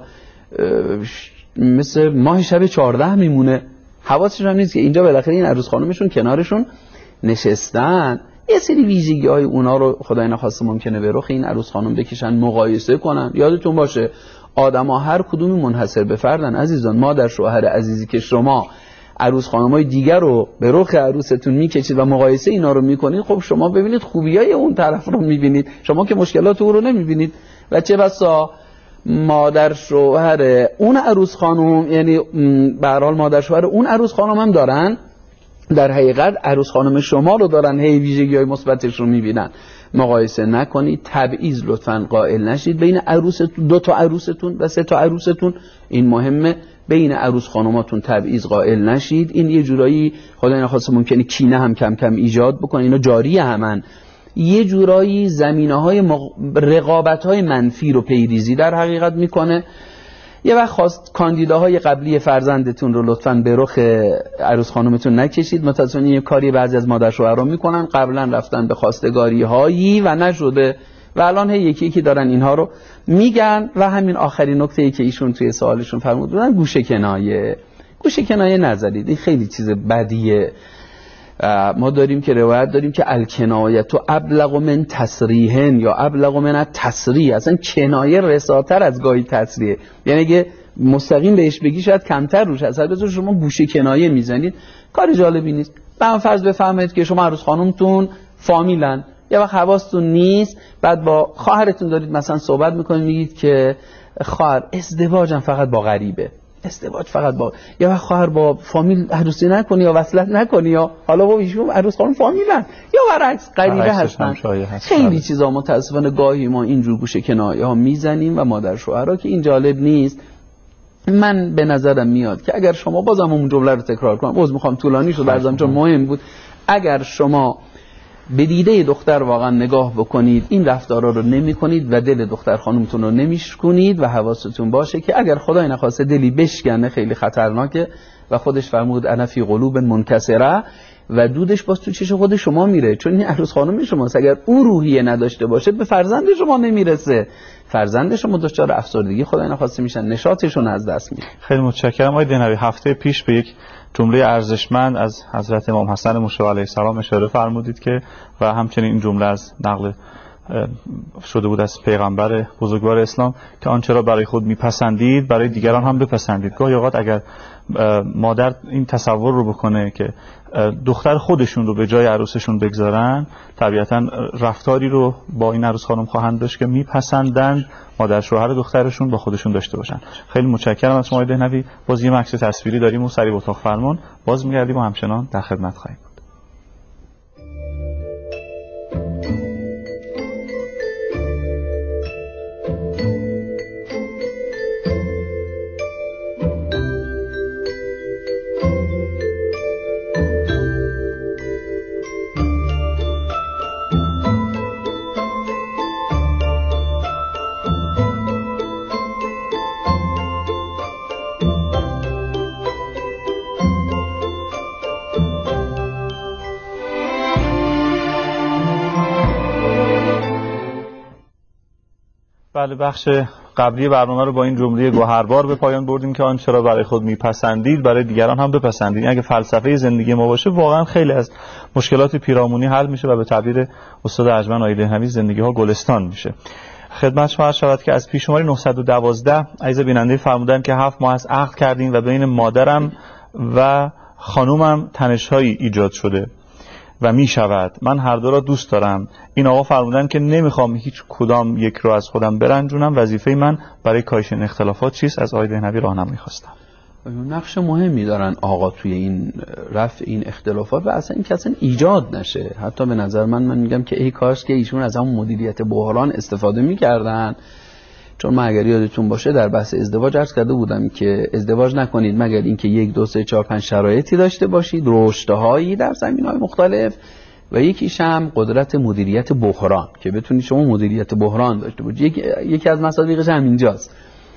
مثل ماه شب 14 میمونه. حواسشون هم نیست که اینجا بالاخره این عروس خانمشون کنارشون نشستن. یه سری ویژگی‌های اونا رو خدای نخواسته ممکنه به رخ این عروس خانم بکشن، مقایسه کنن. یادتون باشه آدم‌ها هر کدومی منحصر به فردن عزیزان. مادر شوهر عزیزی که شما عروس خانمای دیگر رو به رخ عروستون میکشید و مقایسه اینا رو میکنید، خب شما ببینید خوبیای اون طرف رو میبینید، شما که مشکلات او رو نمیبینید. و چه بسا مادر شوهر اون عروس خانم، یعنی به هر حال مادر شوهر اون عروس خانم هم دارن در حقیقت عروس خانم شما رو دارن هی ویژگی‌های مثبتش رو میبینن. مقایسه نکنید، تبعیض لطفاً قائل نشید بین عروستون، 2 تا عروستون و 3 تا عروستون. این مهمه، بین عروس خانماتون تبعیض قائل نشید. این یه جورایی خدای نخواسته ممکنه کینه هم کم کم ایجاد بکنه، اینا جاریه همن. یه جورایی زمینه‌های رقابت‌های منفی رو پیریزی در حقیقت میکنه. یه وقت خواست کاندیداهای قبلی فرزندتون رو لطفاً به رخ عروس خانمتون نکشید. متأسفانه یه کاری بعضی از مادر شوهرها میکنن، قبلا رفتن به خواستگاری هایی و نشده و الان یکی یکی دارن اینها رو میگن. و همین آخرین نکته‌ای که ایشون توی سوالشون فرمود بودن، گوشه کنایه نذارید. این خیلی چیز بدیه. ما داریم که روایت داریم که الکنایت و ابلغ من تصریحن یا ابلغ من التصریح، اصلا کنایه رساتر از گاهی تصریحه. یعنی اگه مستقیم بهش بگی شاید کمتر روش اثر بذاره، شما گوشه کنایه میزنید، کار جالبی نیست. من فرض بفهمید که شما عروس خانمتون فامیلن، یا وقت حواستون نیست، بعد با خواهرتون دارید مثلا صحبت میکنید، میگید که خواهر ازدواجم فقط با غریبه، ازدواج فقط با، یا وقت خواهر با فامیل عروسی نکنی یا وصلت نکنی، یا حالا با ایشون عروس خانم فامیلن یا برعکس غریبه هستن. خیلی چیزا متاسفانه گاهی ما اینجور گوشه کنایه ها میزنیم و مادر شوهرها که این جالب نیست. من به نظرم میاد که اگر شما، بازم اون جمله رو تکرار کنم، عذر میخوام طولانی شد برزم چون مهم بود، اگر شما به دیده دختر واقعا نگاه بکنید، این رفتارا رو نمی کنید و دل دختر خانمتون رو نمیشکنید و حواستون باشه که اگر خدای نخواسته دلی بشکنه خیلی خطرناکه و خودش فرمود انا فی قلوب منکسره و دودش باز تو چش خود شما میره، چون این عروس خانم شماست. اگر او روحیه نداشته باشه به فرزند شما نمیرسه، فرزند شما دچار افسردگی خدای نخواسته میشن، نشاطشون از دست میره. خیلی متشکرم آقای دهنوی. هفته پیش به یک جمله ارزشمند از حضرت امام حسن مشرف علیه السلام اشاره فرمودید که و همچنین این جمله از نقل شده بود از پیغمبر بزرگوار اسلام که آنچه را برای خود میپسندید برای دیگران هم بپسندید. گاهی اوقات اگر مادر این تصور رو بکنه که دختر خودشون رو به جای عروسشون بگذارن، طبیعتا رفتاری رو با این عروس خانم خواهند داشت که میپسندند مادر شوهر دخترشون با خودشون داشته باشن. خیلی متشکرم از شما دهنوی. باز یه مکس تصویری داریم و سریع اتاق فرمان باز میگردیم و همچنان در خدمت خواهیم بود. بله، بخش قبلی برنامه رو با این جمله گوهربار به پایان بردیم که آنچه را برای خود میپسندید برای دیگران هم بپسندید. اگه فلسفه زندگی ما باشه واقعا خیلی از مشکلات پیرامونی حل میشه و به تعبیر استاد ارجمند آقای دهنوی زندگی ها گلستان میشه. خدمت شما عرض شود که از پیش شماره 912 عزیز بیننده فرمودن که 7 ماه از عقد کردیم و بین مادرم و خانومم تنش‌هایی ایجاد شده و می شود. من هر دو را دوست دارم. این آقا فرمودن که نمیخوام هیچ کدام یک رو از خودم برنجونم. وظیفه من برای کاهش این اختلافات چیست؟ از آقای دهنوی راهنمایی خواستم. نقش مهمی دارن آقا توی این رفع این اختلافات و اصلا این که اصلا ایجاد نشه. حتی به نظر من میگم که ای کاش که ایشون از همون مدیریت بحران استفاده میکردن، چون من اگر یادتون باشه در بحث ازدواج عرض کرده بودم که ازدواج نکنید مگر اینکه 1 2 3 4 5 شرایطی داشته باشید، رشدهایی در زمینه‌های مختلف و یکیش هم قدرت مدیریت بحران که بتونید شما مدیریت بحران داشته باشید. یکی از مصادیقش هم اینجاست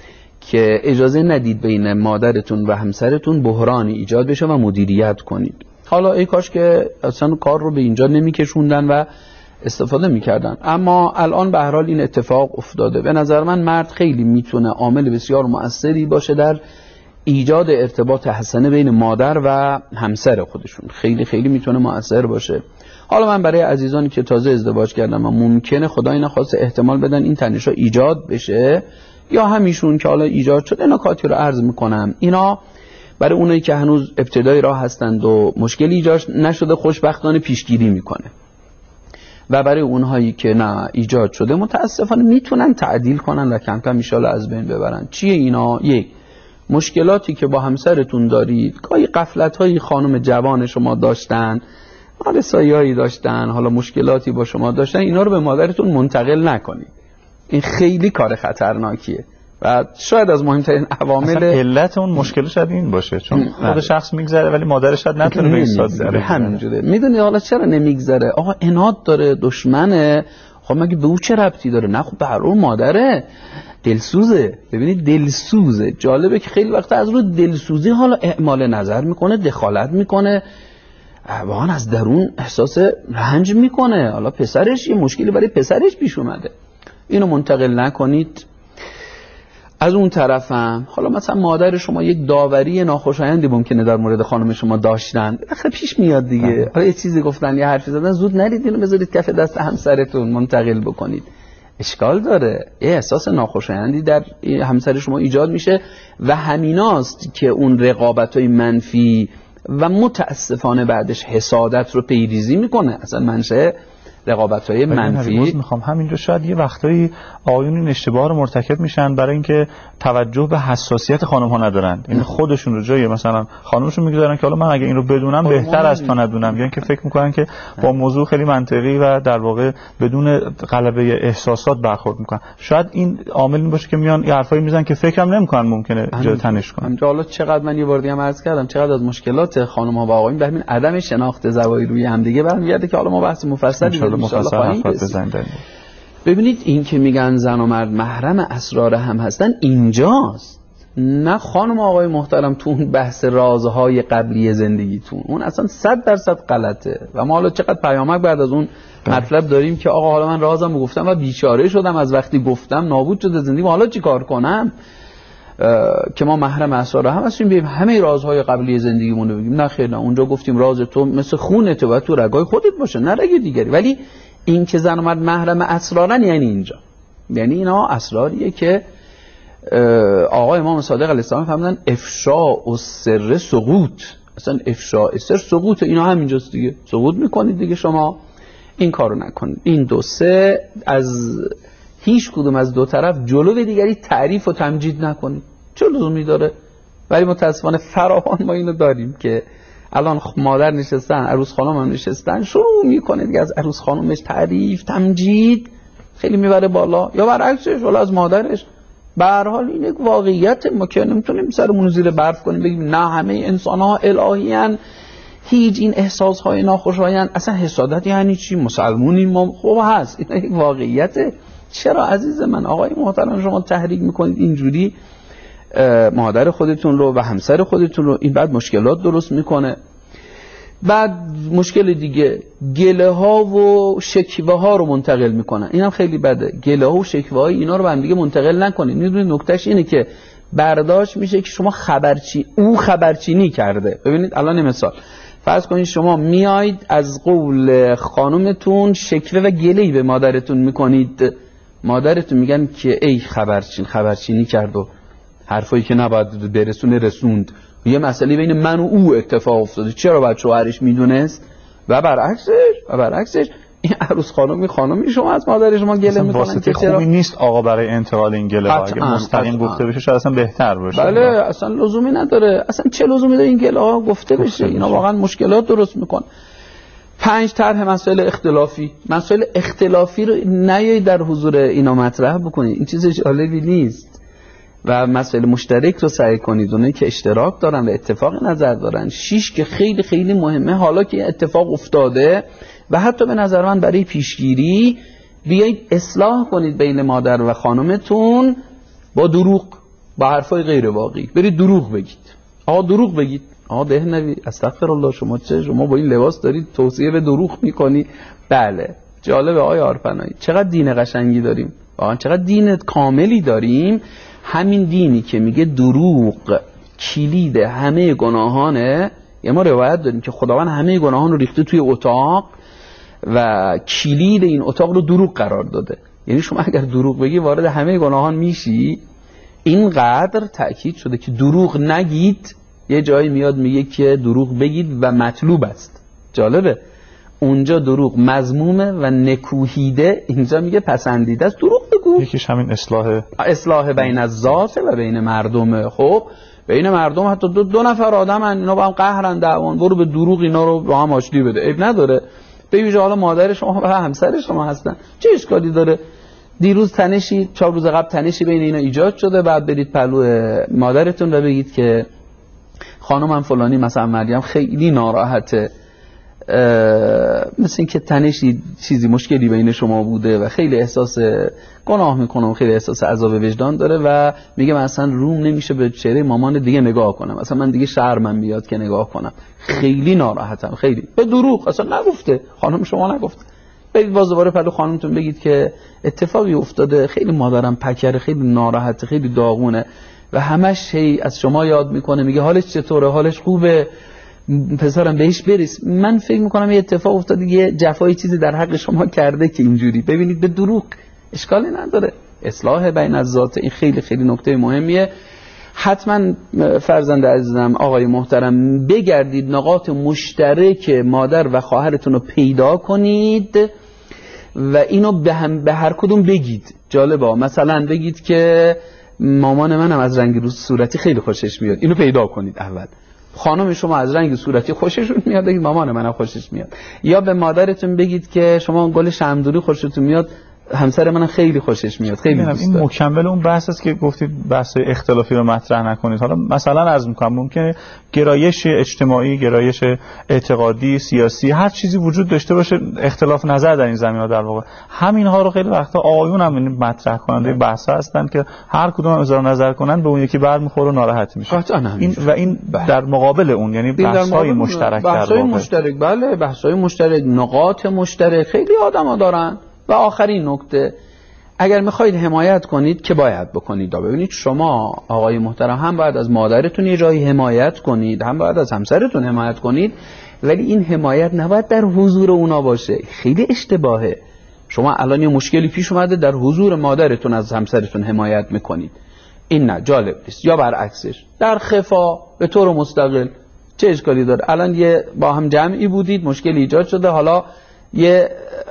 که اجازه ندید بین مادرتون و همسرتون بحرانی ایجاد بشه و مدیریت کنید. حالا ای کاش که اصلا کار رو به اینجا نمیکشوندن و استفاده میکردن، اما الان به هر حال این اتفاق افتاده. به نظر من مرد خیلی میتونه عامل بسیار مؤثری باشه در ایجاد ارتباط حسنه بین مادر و همسر خودشون، خیلی خیلی میتونه مؤثر باشه. حالا من برای عزیزانی که تازه ازدواج کردن و ممکنه خدای نخواسته احتمال بدن این تنش‌ها ایجاد بشه یا همیشون که حالا ایجاد شده، نکاتی رو عرض میکنم. اینا برای اونایی که هنوز ابتدای راه هستند و مشکلی ایجاد نشده خوشبختانه پیشگیری میکنه، و برای اونهایی که نه ایجاد شده متاسفانه میتونن تعدیل کنن و کم کم ان شاءالله از بین ببرن. چیه اینا؟ یک، مشکلاتی که با همسرتون دارید، گاهی غفلت‌های خانم جوان شما داشتن، نارسایی‌هایی داشتن، حالا مشکلاتی با شما داشتن، اینا رو به مادرتون منتقل نکنید. این خیلی کار خطرناکیه و شاید از مهمترین عوامل علت اون مشکل شاید این باشه، چون خود شخص میگذره ولی مادرش شاید نتونه به ایستاد همینجوره. میدونی حالا چرا نمیگذره؟ آقا اناد داره، دشمنه. خب مگه به او چه ربطی داره؟ نه خب به هر حال مادره، دلسوزه. ببینید دلسوزه. جالبه که خیلی وقتا از رو دلسوزی حالا اعمال نظر میکنه، دخالت میکنه، واقعا از درون احساس رنج میکنه. حالا پسرش یه مشکلی برای پسرش پیش اومده، اینو منتقل نکنید. از اون طرفم حالا مثلا مادر شما یک داوری ناخوشایندی ممکنه در مورد خانم شما داشتن، بالاخره پیش میاد دیگه. حالا یه چیزی گفتن، یه حرفی زدن، زود نرید اینو بذارید کف دست همسرتون منتقل بکنید. اشکال داره، یه احساس ناخوشایندی در همسر شما ایجاد میشه و همیناست که اون رقابت‌های منفی و متاسفانه بعدش حسادت رو پیریزی میکنه. اصلا منشأ رقابت‌های منفی. میخوام همینجا شاید یه وقتایی آقایون این اشتباه رو مرتکب میشن برای اینکه توجه به حساسیت خانم‌ها ندارن، این خودشون رو جای مثلا خانمشون میگذارن که حالا من اگه این رو بدونم بهتر از تا ندونم، یعنی که فکر میکنن که با موضوع خیلی منطقی و در واقع بدون غلبه احساسات برخورد میکنن. شاید این عامل این باشه که میان یه حرفایی میزنن که فکرم نمیکنن ممکنه جای تنش کنن. حالا چقدر من یه بار دیگه عرض کردم چقدر از مشکلات خانم‌ها و آقایون به همین عدم شناخت زوایای روی همدیگه برمیگرده که حالا ما بحث مفصلی ببینید این که میگن زن و مرد محرم اسرار هم هستن اینجاست، نه خانم آقای محترم تو اون بحث رازهای قبلی زندگیتون، اون اصلا 100% غلطه. و ما حالا چقدر پیامک بعد از اون مطلب داریم که آقا حالا من رازمو گفتم و بیچاره شدم، از وقتی گفتم نابود شده زندگی، حالا چی کار کنم؟ که ما محرم اسرار هم هستیم، بیم همه رازهای قبلی زندگیمون رو بگیم. نه خیر، نه، اونجا گفتیم راز تو مثل خونته و تو رگای خودت باشه، نه رگ دیگری. ولی این که زن و مرد محرم اسرارن یعنی اینجا، یعنی اینا اسراریه که آقا امام صادق علیه السلام فرمودن افشاء السر سقوط. اصلا افشاء سر سقوط، اینا همینجاست دیگه، سقوط میکنید دیگه. شما این کارو نکنید. این دو سه از هیچ کدوم از دو طرف جلو دیگری تعریف و تمجید نکنید، چه لزومی داره؟ ولی متاسفانه فراوان ما اینو داریم که الان مادر نشستن، عروس خانم هم نشستن، شروع میکنه دیگه از عروس خانمش تعریف تمجید خیلی میبره بالا، یا برعکسش ولی از مادرش. به هر حال این یک واقعیت، ما که نمیتونیم سرمون رو زیر برف کنیم بگیم نه همه انسان‌ها الهیان، هیچ این احساس‌های ناخوشایند. اصلا حسادت یعنی چی؟ مسلمونیم ما، خب هست، این یک واقعیته. چرا عزیز من آقای محترم شما تحریک میکنید اینجوری مادر خودتون رو و همسر خودتون رو؟ این بعد مشکلات درست میکنه. بعد مشکل دیگه، گله ها و شکوه ها رو منتقل میکنن، این هم خیلی بده. گله ها و شکوه های اینا رو به هم دیگه منتقل نکنید. میدونید نکتهش اینه که برداشت میشه که شما او خبرچینی کرده. ببینید الان مثال فرض کنید شما میاید از قول خانومتون شکوه و گله‌ای به مادرتون میکنید، مادرتون میگن که ای خبرچینی کرد و حرفایی که نباید برسونه رسوند، یه مسئله بین من و او اتفاق افتاده، چرا باید شوهرش میدونست؟ و برعکسش این عروس خانمی شما از مادر شما گله میکنن که چرا خوبی نیست آقا برای انتقال این گله ها، اگه مستقیم گفته بشه شاید اصلا بهتر باشه. بله اصلا لزومی نداره، اصلا چه لزومی داره این گله ها گفته بشه؟ اینا واقعا مشکلات درست میکنه. 5 طرح مسائل اختلافی رو نیایید در حضور اینا مطرح بکنید، این چیز جالبی نیست. و مسائل مشترک رو سعی کنید، اونایی که اشتراک دارن و اتفاق نظر دارن. 6 که خیلی خیلی مهمه، حالا که اتفاق افتاده و حتی به نظر من برای پیشگیری بیایید اصلاح کنید بین مادر و خانمتون با دروغ، با حرفای غیر واقعی. برید دروغ بگید. آقا دهنوی استغفرالله، شما با این لباس دارید توصیه به دروغ میکنی؟ بله جالبه آقای عارفنایی، چقدر دین قشنگی داریم، واقعا چقدر دین کاملی داریم. همین دینی که میگه دروغ کلید همه گناهانه. یه ما روایت داریم که خداوند همه گناهان رو ریخته توی اتاق و کلید این اتاق رو دروغ قرار داده. یعنی شما اگر دروغ بگی وارد همه گناهان میشی. اینقدر تأکید شده که دروغ نگید یه جایی میاد میگه که دروغ بگید و مطلوب است. جالبه، اونجا دروغ مذمومه و نکوهیده، اینجا میگه پسندیده است. دروغ بگو. یکیش همین اصلاح بین الذات و بین مردمه. خب بین مردم حتی دو نفر آدمن، اینا با هم قهرن، دعوان، برو به دروغ اینا رو با هم آشتی بده، عیب نداره. به ویژه حالا مادر شما و همسر شما هستن، چه اشکالی داره؟ دیروز تنشی، 4 روز قبل تنشی بین اینا ایجاد شده، بعد برید پلو مادرتون و بگید که خانمم فلانی مثلا مریم خیلی ناراحته، مثل این که تنشی چیزی مشکلی بین شما بوده و خیلی احساس گناه میکنه و خیلی احساس عذاب وجدان داره و میگه من اصلا روم نمیشه به چهره مامان دیگه نگاه کنم، اصلا من دیگه شرمم میاد که نگاه کنم، خیلی ناراحتم. خیلی به دروغ، اصلا نگفته، خانم شما نگفته. برید باز دوباره پلو خانمتون بگید که اتفاقی افتاده، خیلی مادرم پکره، خیلی ناراحته، خیلی داغونه و همش هی از شما یاد میکنه، میگه حالش چطوره، حالش خوبه، پسرم بهش بریس. من فکر میکنم یه اتفاق افتاده، یه جفایی چیزی در حق شما کرده که اینجوری. ببینید به دروغ اشکالی نداره. اصلاح بین الذات این خیلی خیلی نکته مهمیه. حتما فرزند عزیزم، آقای محترم، بگردید نقاط مشترک مادر و خواهرتون رو پیدا کنید و اینو به هر کدوم بگید. جالبه، مثلا بگید که مامان منم از رنگ صورتی خیلی خوشش میاد، اینو پیدا کنید اول. خانم شما از رنگ صورتی خوششون میاد، بگید مامان منم خوشش میاد. یا به مادرتون بگید که شما گل شمعدونی خوشتون میاد، همسر من خیلی خوشش میاد، خیلی دوست دارم. این مکمل اون بحث است که گفتید بحث اختلافی رو مطرح نکنید. حالا مثلا عرض می‌کنم ممکنه گرایش اجتماعی، گرایش اعتقادی، سیاسی، هر چیزی وجود داشته باشه، اختلاف نظر در این زمینه در واقع همین‌ها رو خیلی وقتا آقایون هم مطرح کننده بحث هستن که هر کدوم اظهار نظر کنن به اون یکی برمیخوره و ناراحت میشه. این در مقابل اون، یعنی بحث‌های مشترک در واقع. بحث‌های مشترک، بله، بحث‌های مشترک، نقاط مشترک خیلی آدم‌ها دارن. و آخرین نکته، اگر میخواید حمایت کنید که باید بکنید. ببینید شما آقای محترم هم باید از مادرتون یه جایی حمایت کنید، هم باید از همسرتون حمایت کنید، ولی این حمایت نباید در حضور اونا باشه. خیلی اشتباهه. شما الان یه مشکلی پیش اومده، در حضور مادرتون از همسرتون حمایت میکنید، این نه، جالب نیست. یا برعکسش در خفا به طور مستقل، چه اشکالی داره؟ الان یه با هم جمعی بودید، مشکلی ایجاد شده، حالا یه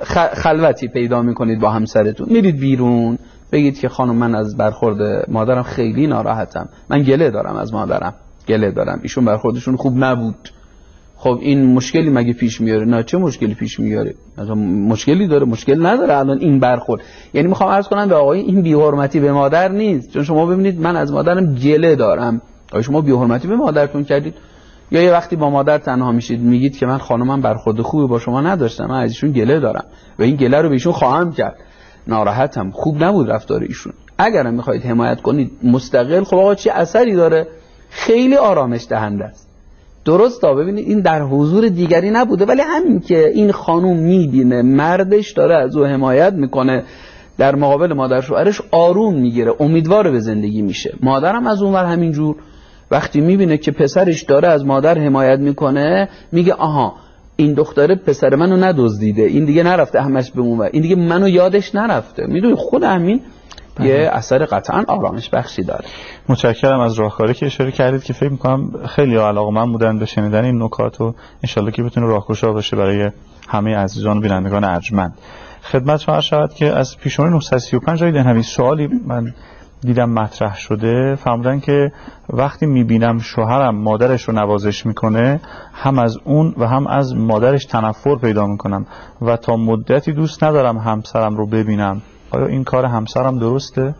خلوتی پیدا میکنید با همسرتون، میرید بیرون، بگید که خانم من از برخورد مادرم خیلی ناراحتم، من گله دارم از مادرم، گله دارم، ایشون برخوردشون خوب نبود. خب این مشکلی مگه پیش میاره؟ نه، چه مشکلی پیش میاره؟ مثلا مشکلی داره؟ مشکل نداره الان این برخورد. یعنی میخوام عرض کنم به آقای این بی‌حرمتی به مادر نیست، چون شما ببینید من از مادرم گله دارم، آیا شما بی‌حرمتی به مادرتون کردید؟ یا یه وقتی با مادر تنها میشید میگید که من خانمم برخورد خوبی با شما نداشتم، من از ایشون گله دارم و این گله رو به ایشون خواهم کرد، ناراحتم، خوب نبود رفتار ایشون. اگرم میخواید حمایت کنید مستقل، خب آقا چه اثری داره؟ خیلی آرامش دهنده است. درسته، ببینید این در حضور دیگری نبوده، ولی همین که این خانم میبینه مردش داره از او حمایت میکنه در مقابل مادر شوهرش، آروم میگیره، امیدوار به زندگی میشه. مادرم از اونور همینجور وقتی میبینه که پسرش داره از مادر حمایت میکنه، میگه آها این دختره پسر منو ندزدیده، این دیگه نرفته همش به اون ور، این دیگه منو یادش نرفته. میدونی خود همین یه اثر قطعا آرامش بخشی داره. متشکرم از راهکاری که اشاره کردید که فکر میکنم خیلی علاقه‌مند بودن به شنیدن این نکات و انشالله که بتونه راهگشا باشه برای همه عزیزان بینندگان ارجمند. خدمت شما شود که از پیشونه 935 جای دهنوی سوالی من دیدم مطرح شده، فرمودن که وقتی میبینم شوهرم مادرش رو نوازش میکنه، هم از اون و هم از مادرش تنفر پیدا میکنم و تا مدتی دوست ندارم همسرم رو ببینم. آیا این کار همسرم درسته؟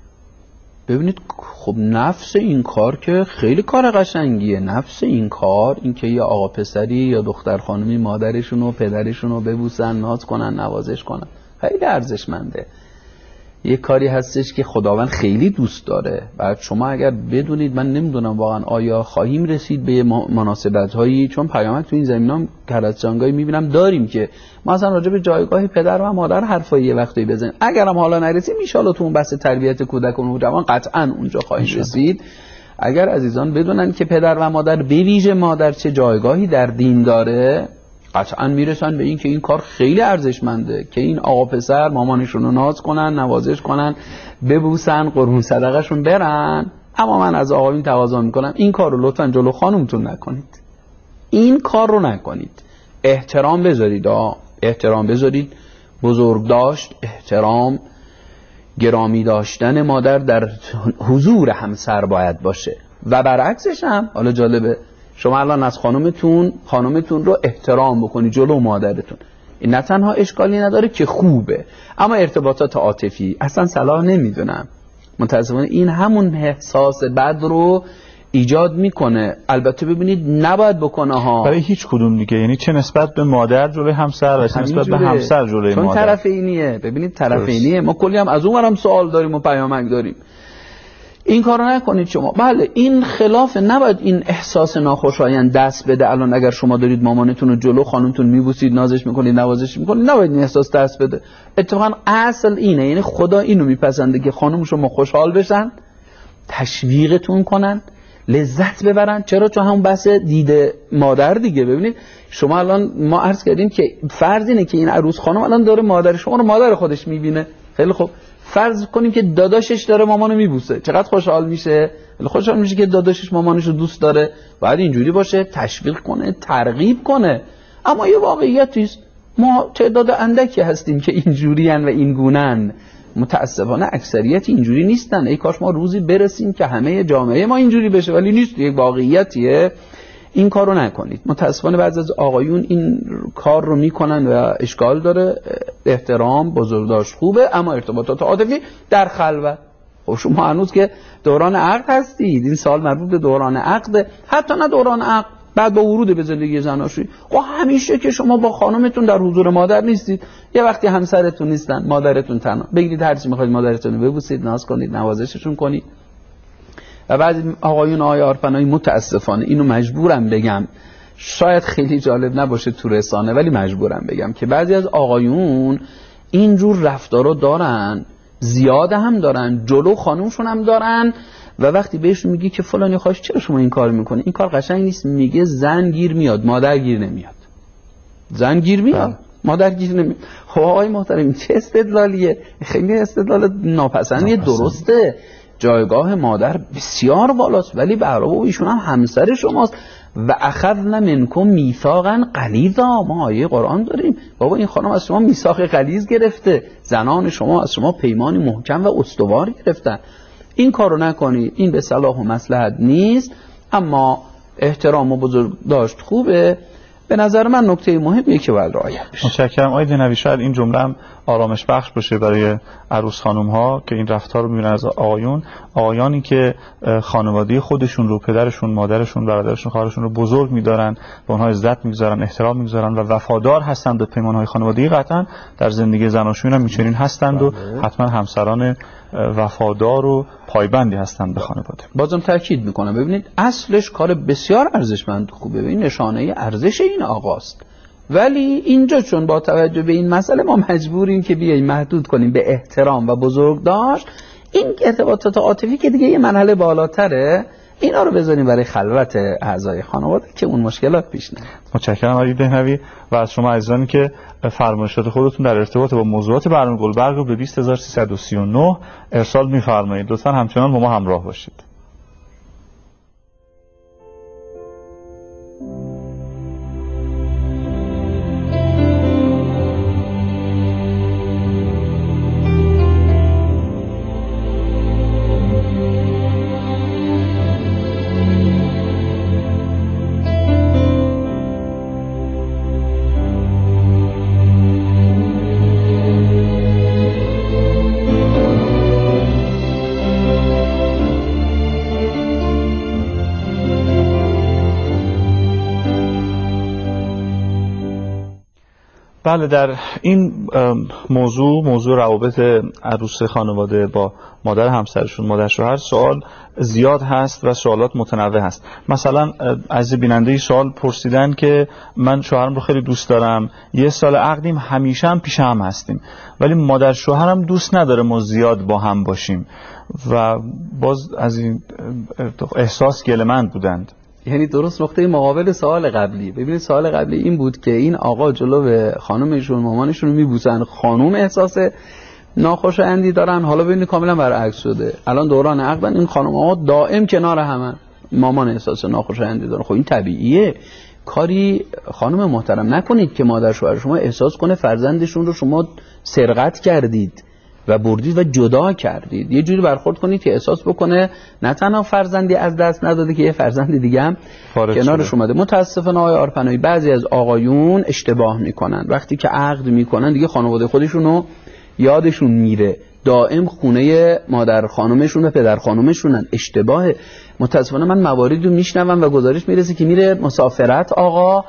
ببینید خب نفس این کار که خیلی کار قشنگیه. نفس این کار، این که یه آقا پسری یا دختر خانمی مادرشون و پدرشون رو ببوسن، ناز کنن، نوازش کنن، خیلی ارزشمنده. یه کاری هستش که خداوند خیلی دوست داره. بعد شما اگر بدونید، من نمیدونم واقعا آیا خواهیم رسید به مناسبت هایی، چون پیامک تو این زمینام کرجانگاهی میبینم داریم که ما اصلا راجع به جایگاه پدر و مادر حرفایی یه وقتی بزنیم. اگرم حالا نرسیم ان شاءالله تو اون بحث تربیت کودک و جوان قطعا اونجا خواهیم رسید. اگر عزیزان بدونن که پدر و مادر، به ویژه مادر، چه جایگاهی در دین داره، قطعا میرسن به این که این کار خیلی ارزشمنده که این آقا پسر مامانشون رو ناز کنن، نوازش کنن، ببوسن، قربون صدقه‌شون برن. اما من از آقایون تقاضا میکنم این کار رو لطفا جلو خانومتون نکنید. این کار رو نکنید. احترام بذارید، احترام بذارید، بزرگ داشت، احترام، گرامی داشتن مادر در حضور همسر باید باشه و برعکسش هم. حالا جالبه شما الان از خانومتون رو احترام بکنید جلو مادرتون، این نه تنها اشکالی نداره که خوبه، اما ارتباطات عاطفی اصلا صلاح نمیدونم. متاسفانه این همون احساس بد رو ایجاد میکنه. البته ببینید نباید بکنه ها برای هیچ کدوم دیگه، یعنی چه نسبت به مادر جلوی همسر و چه نسبت به همسر جلوی مادر. چون طرف اینیه. ببینید طرف اینیه. ما کلی هم از اونورم سوال داریم و پیامک داریم. این کارو نکنید شما. بله این خلاف، نباید این احساس ناخوشایند دست بده. الان اگر شما دارید مامانتون رو جلو خانومتون میبوسید، نازش میکنید، نوازش میکنید، نباید این احساس دست بده. اتفاقا اصل اینه، یعنی خدا اینو میپسنده که خانم شما خوشحال بشن، تشویقتون کنن، لذت ببرن. چرا؟ چون همون بحث دیده مادر دیگه. ببینید شما الان ما عرض کردیم که فرض اینه که این عروس خانم الان داره مادر شما رو مادر خودش میبینه. خیلی خوب، فرض کنیم که داداشش داره مامانو میبوسه، چقدر خوشحال میشه؟ خوشحال میشه که داداشش مامانش رو دوست داره. باید اینجوری باشه، تشویق کنه، ترغیب کنه. اما یه واقعیتی است، ما تعداد اندکی هستیم که اینجورین و این گونن. متاسفانه اکثریت اینجوری نیستن. ای کاش ما روزی برسیم که همه جامعه ما اینجوری بشه، ولی نیست. یک واقعیتیه. این کارو نکنید. متاسفانه بعضی از آقایون این کار رو میکنن و اشکال داره. احترام، بزرگداشت خوبه، اما ارتباطات عاطفی در خلوت. خب شما هنوز که دوران عقد هستید، این سال مربوط به دوران عقد، حتی نه دوران عقد، بعد با ورود به زندگی زناشویی. خب همیشه که شما با خانمتون در حضور مادر نیستید، یه وقتی همسرتون نیستن، مادرتون تنها، بگیرید هر چی میخواید مادرتون رو ببوسید، ناز کنید، نوازششون کنید. و بعضی آقایون آقای عارفنایی متاسفانه اینو مجبورم بگم، شاید خیلی جالب نباشه تو رسانه، ولی مجبورم بگم که بعضی از آقایون اینجور رفتارا دارن، زیاد هم دارن، جلو خانومشون هم دارن. و وقتی بهشون میگی که فلانی خواهش چرا شما این کار میکنی، این کار قشنگ نیست، میگه زن گیر میاد مادر گیر نمیاد. زن گیر میاد مادر گیر نمیاد. خب آقای محترم چه استدلالیه؟ خیلی استدلال ناپسندیه. درسته جایگاه مادر بسیار بالاست، ولی به علاوه ایشون هم همسر شماست. و اخذنا منکم میثاقا غلیظا. ما آیه قرآن داریم بابا این خانم از شما میثاق غلیظ گرفته، زنان شما از شما پیمانی محکم و استوار گرفتن. این کارو نکنید، این به صلاح و مصلحت نیست. اما احترام و بزرگداشت خوبه. به نظر من نکته مهمیه که باید رعایت بشه. متشکرم. آقای دهنوی، شاید این جمله هم آرامش بخش باشه برای عروس خانم ها که این رفتار رو میبینن از آقایانی که خانواده خودشون رو، پدرشون، مادرشون، برادرشون، خواهرشون رو بزرگ میدارن، به اونها عزت میگذارن، احترام میگذارن و وفادار هستند به پیمانهای خانوادگی. قطعا در زندگی زناشویی هم میچنین هستند و حتما همسران وفادار و پایبندی هستند به خانواده. بازم تاکید میکنم، ببینید اصلش کار بسیار ارزشمند خوبه، این نشانه ارزش این آقاست. ولی اینجا چون با توجه به این مسئله ما مجبوریم که بیاییم محدود کنیم به احترام و بزرگداشت. این ارتباطات عاطفی که دیگه یه مرحله بالاتره، اینا رو بذاریم برای خلوت اعضای خانواده که اون مشکلات پیش نیاد. متشکرم آقای دهنوی. و از شما عزیزانی که فرمایشات خودتون در ارتباط با موضوعات برنامه گلبرگ رو به 20339 ارسال می‌فرمایید. لطفاً همچنان با ما همراه باشید. بله، در این موضوع روابط عروس خانواده با مادر همسرشون، مادر شوهر، سوال زیاد هست و سوالات متنوع هست. مثلا از بیننده سوال پرسیدن که من شوهرم رو خیلی دوست دارم، یه سال عقدیم، همیشه هم پیش هم هستیم، ولی مادر شوهرم دوست نداره ما زیاد با هم باشیم و باز از این احساس گله‌مند بودند. یعنی درست نقطه مقابل سوال قبلی. ببینید سوال قبلی این بود که این آقا جلو به خانمشون، مامانشون میبوسن، خانم احساس ناخوشایندی دارن. حالا ببینید کاملا برعکس شده، الان دوران عقدن، این خانم‌ها دائم کنار همن، مامان احساس ناخوشایندی داره. خب این طبیعیه. کاری خانم محترم نکنید که مادر شوهر شما احساس کنه فرزندشون رو شما سرقت کردید و بردید و جدا کردید. یه جوری برخورد کنید که احساس بکنه نه تنها فرزندی از دست نداده که یه فرزند دیگه هم کنارش اومده. متاسفانه آقای آرپنایی بعضی از آقایون اشتباه میکنن، وقتی که عقد میکنن دیگه خانواده خودشونو یادشون میره، دائم خونه مادر خانومشون و پدر خانومشونن. اشتباهه. متاسفانه من مواردی رو میشنوم و گزارش میرسه که میره مسافرت، آقا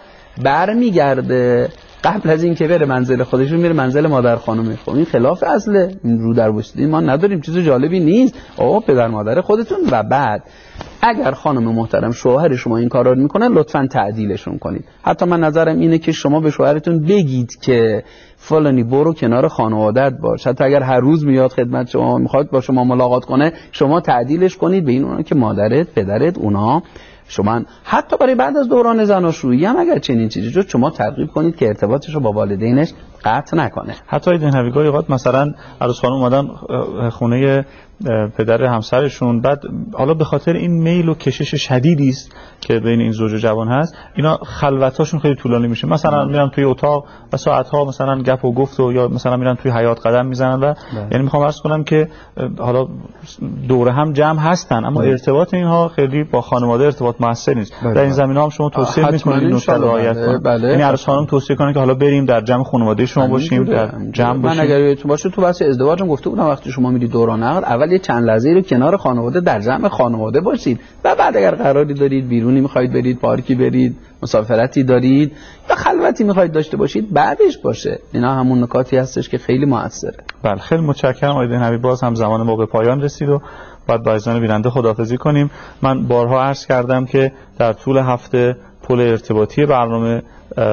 برمیگرده قبل از این که بره منزل خودشون میره منزل مادر خانومه. خب این خلاف اصله، این رو در وسطی ما نداریم، چیز جالبی نیست. آقا پدر مادر خودتون. و بعد اگر خانم محترم شوهر شما این کارا رو میکنن لطفاً تعدیلشون کنید. حتی من نظرم اینه که شما به شوهرتون بگید که فلانی برو کنار خانواده‌ات باش، حتی اگر هر روز میاد خدمت شما میخواد با شما ملاقات کنه، شما تعدیلش کنید به این اونا که مادرت پدرت اونا شما. حتی برای بعد از دوران زناشویی هم اگر چنین چیزی رو شما ترغیب کنید که ارتباطش رو با والدینش قطع نکنه. حتی این هویگاه اوقات مثلا عروس خانم اومدن خونه پدر همسرشون، بعد حالا به خاطر این میل و کشش شدیدی است که بین این زوج جوان هست، اینا خلوتاشون خیلی طولانی میشه. مثلا میرن توی اتاق و ساعت‌ها مثلا گپ و گفت و یا مثلا میرن توی حیاط قدم میزنن و یعنی میخوام عرض کنم که حالا دوره هم جمع هستن اما ارتباط اینها خیلی با خانواده ارتباط موثر نیست. در این زمینه هم شما توصیه میکنید این نکته رو رعایت کنید. یعنی عروس خانم توصیه کنه که حالا بریم در جمع خانواده شما باشیم، در جمع باشیم. من اگر یادتون باشه تو بحث ازدواجم گفته بودم وقتی شما میرید دوران عقد اول یه چند لحظه رو کنار خانواده در جمع خانواده باشید و بعد اگر قراری دارید بیرونی میخواید برید، پارکی برید، مسافرتی دارید یا خلوتی میخواید داشته باشید بعدش باشه. اینا همون نکاتی هستش که خیلی موثره. بله خیلی متشکرم آقای دهنوی. باز هم زمان ما به پایان رسید و باید با عزیزان بیننده خداحافظی کنیم. من بارها عرض کردم که در طول هفته پل ارتباطی برنامه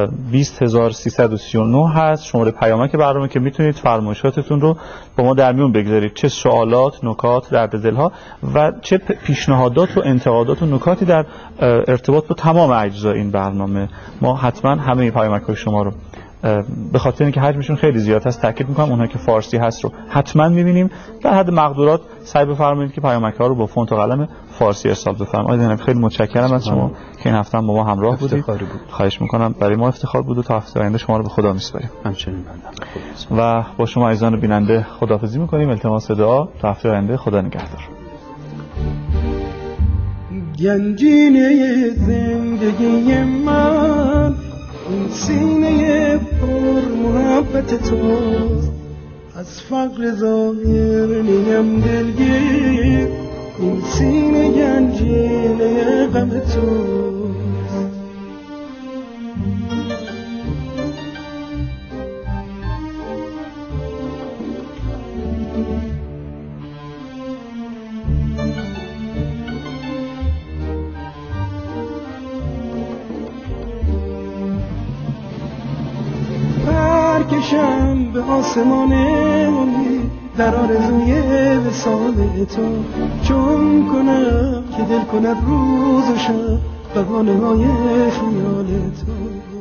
20339 هست، شماره پیامک برنامه که میتونید فرمایشاتتون رو با ما در میون بگذارید، چه سوالات، نکات، درد دلها و چه پیشنهادات و انتقادات و نکاتی در ارتباط با تمام اجزای این برنامه. ما حتما همه پیامک‌های شما رو به خاطر اینکه حجمشون خیلی زیاد هست تاکید می‌کنم اونها که فارسی هست رو حتما می‌بینیم. در حد مقدورات سعی بفرمایید که پیامک‌ها رو با فونت و قلم فارسی ارسال بفرمایید. آقای خیلی متشکرم از شما که این هفته با ما همراه بودید. خواهش می‌کنم، برای ما افتخار بود و تا هفته آینده شما رو به خدا می‌سپاریم. همچنین و با شما عزیزان بیننده خداحافظی می‌کنیم. التماس دعا تا هفته آینده. خدا نگهدار. گنجینه زندگی من این سینه پر محبت توست، از فقر ظاهر نیم دلگیر، این سینه گنجینه غم توست. کشم به آسمان امید در آرزوی وصال تو، چون کنم که دل کند روز و شب بهانه های خیال تو.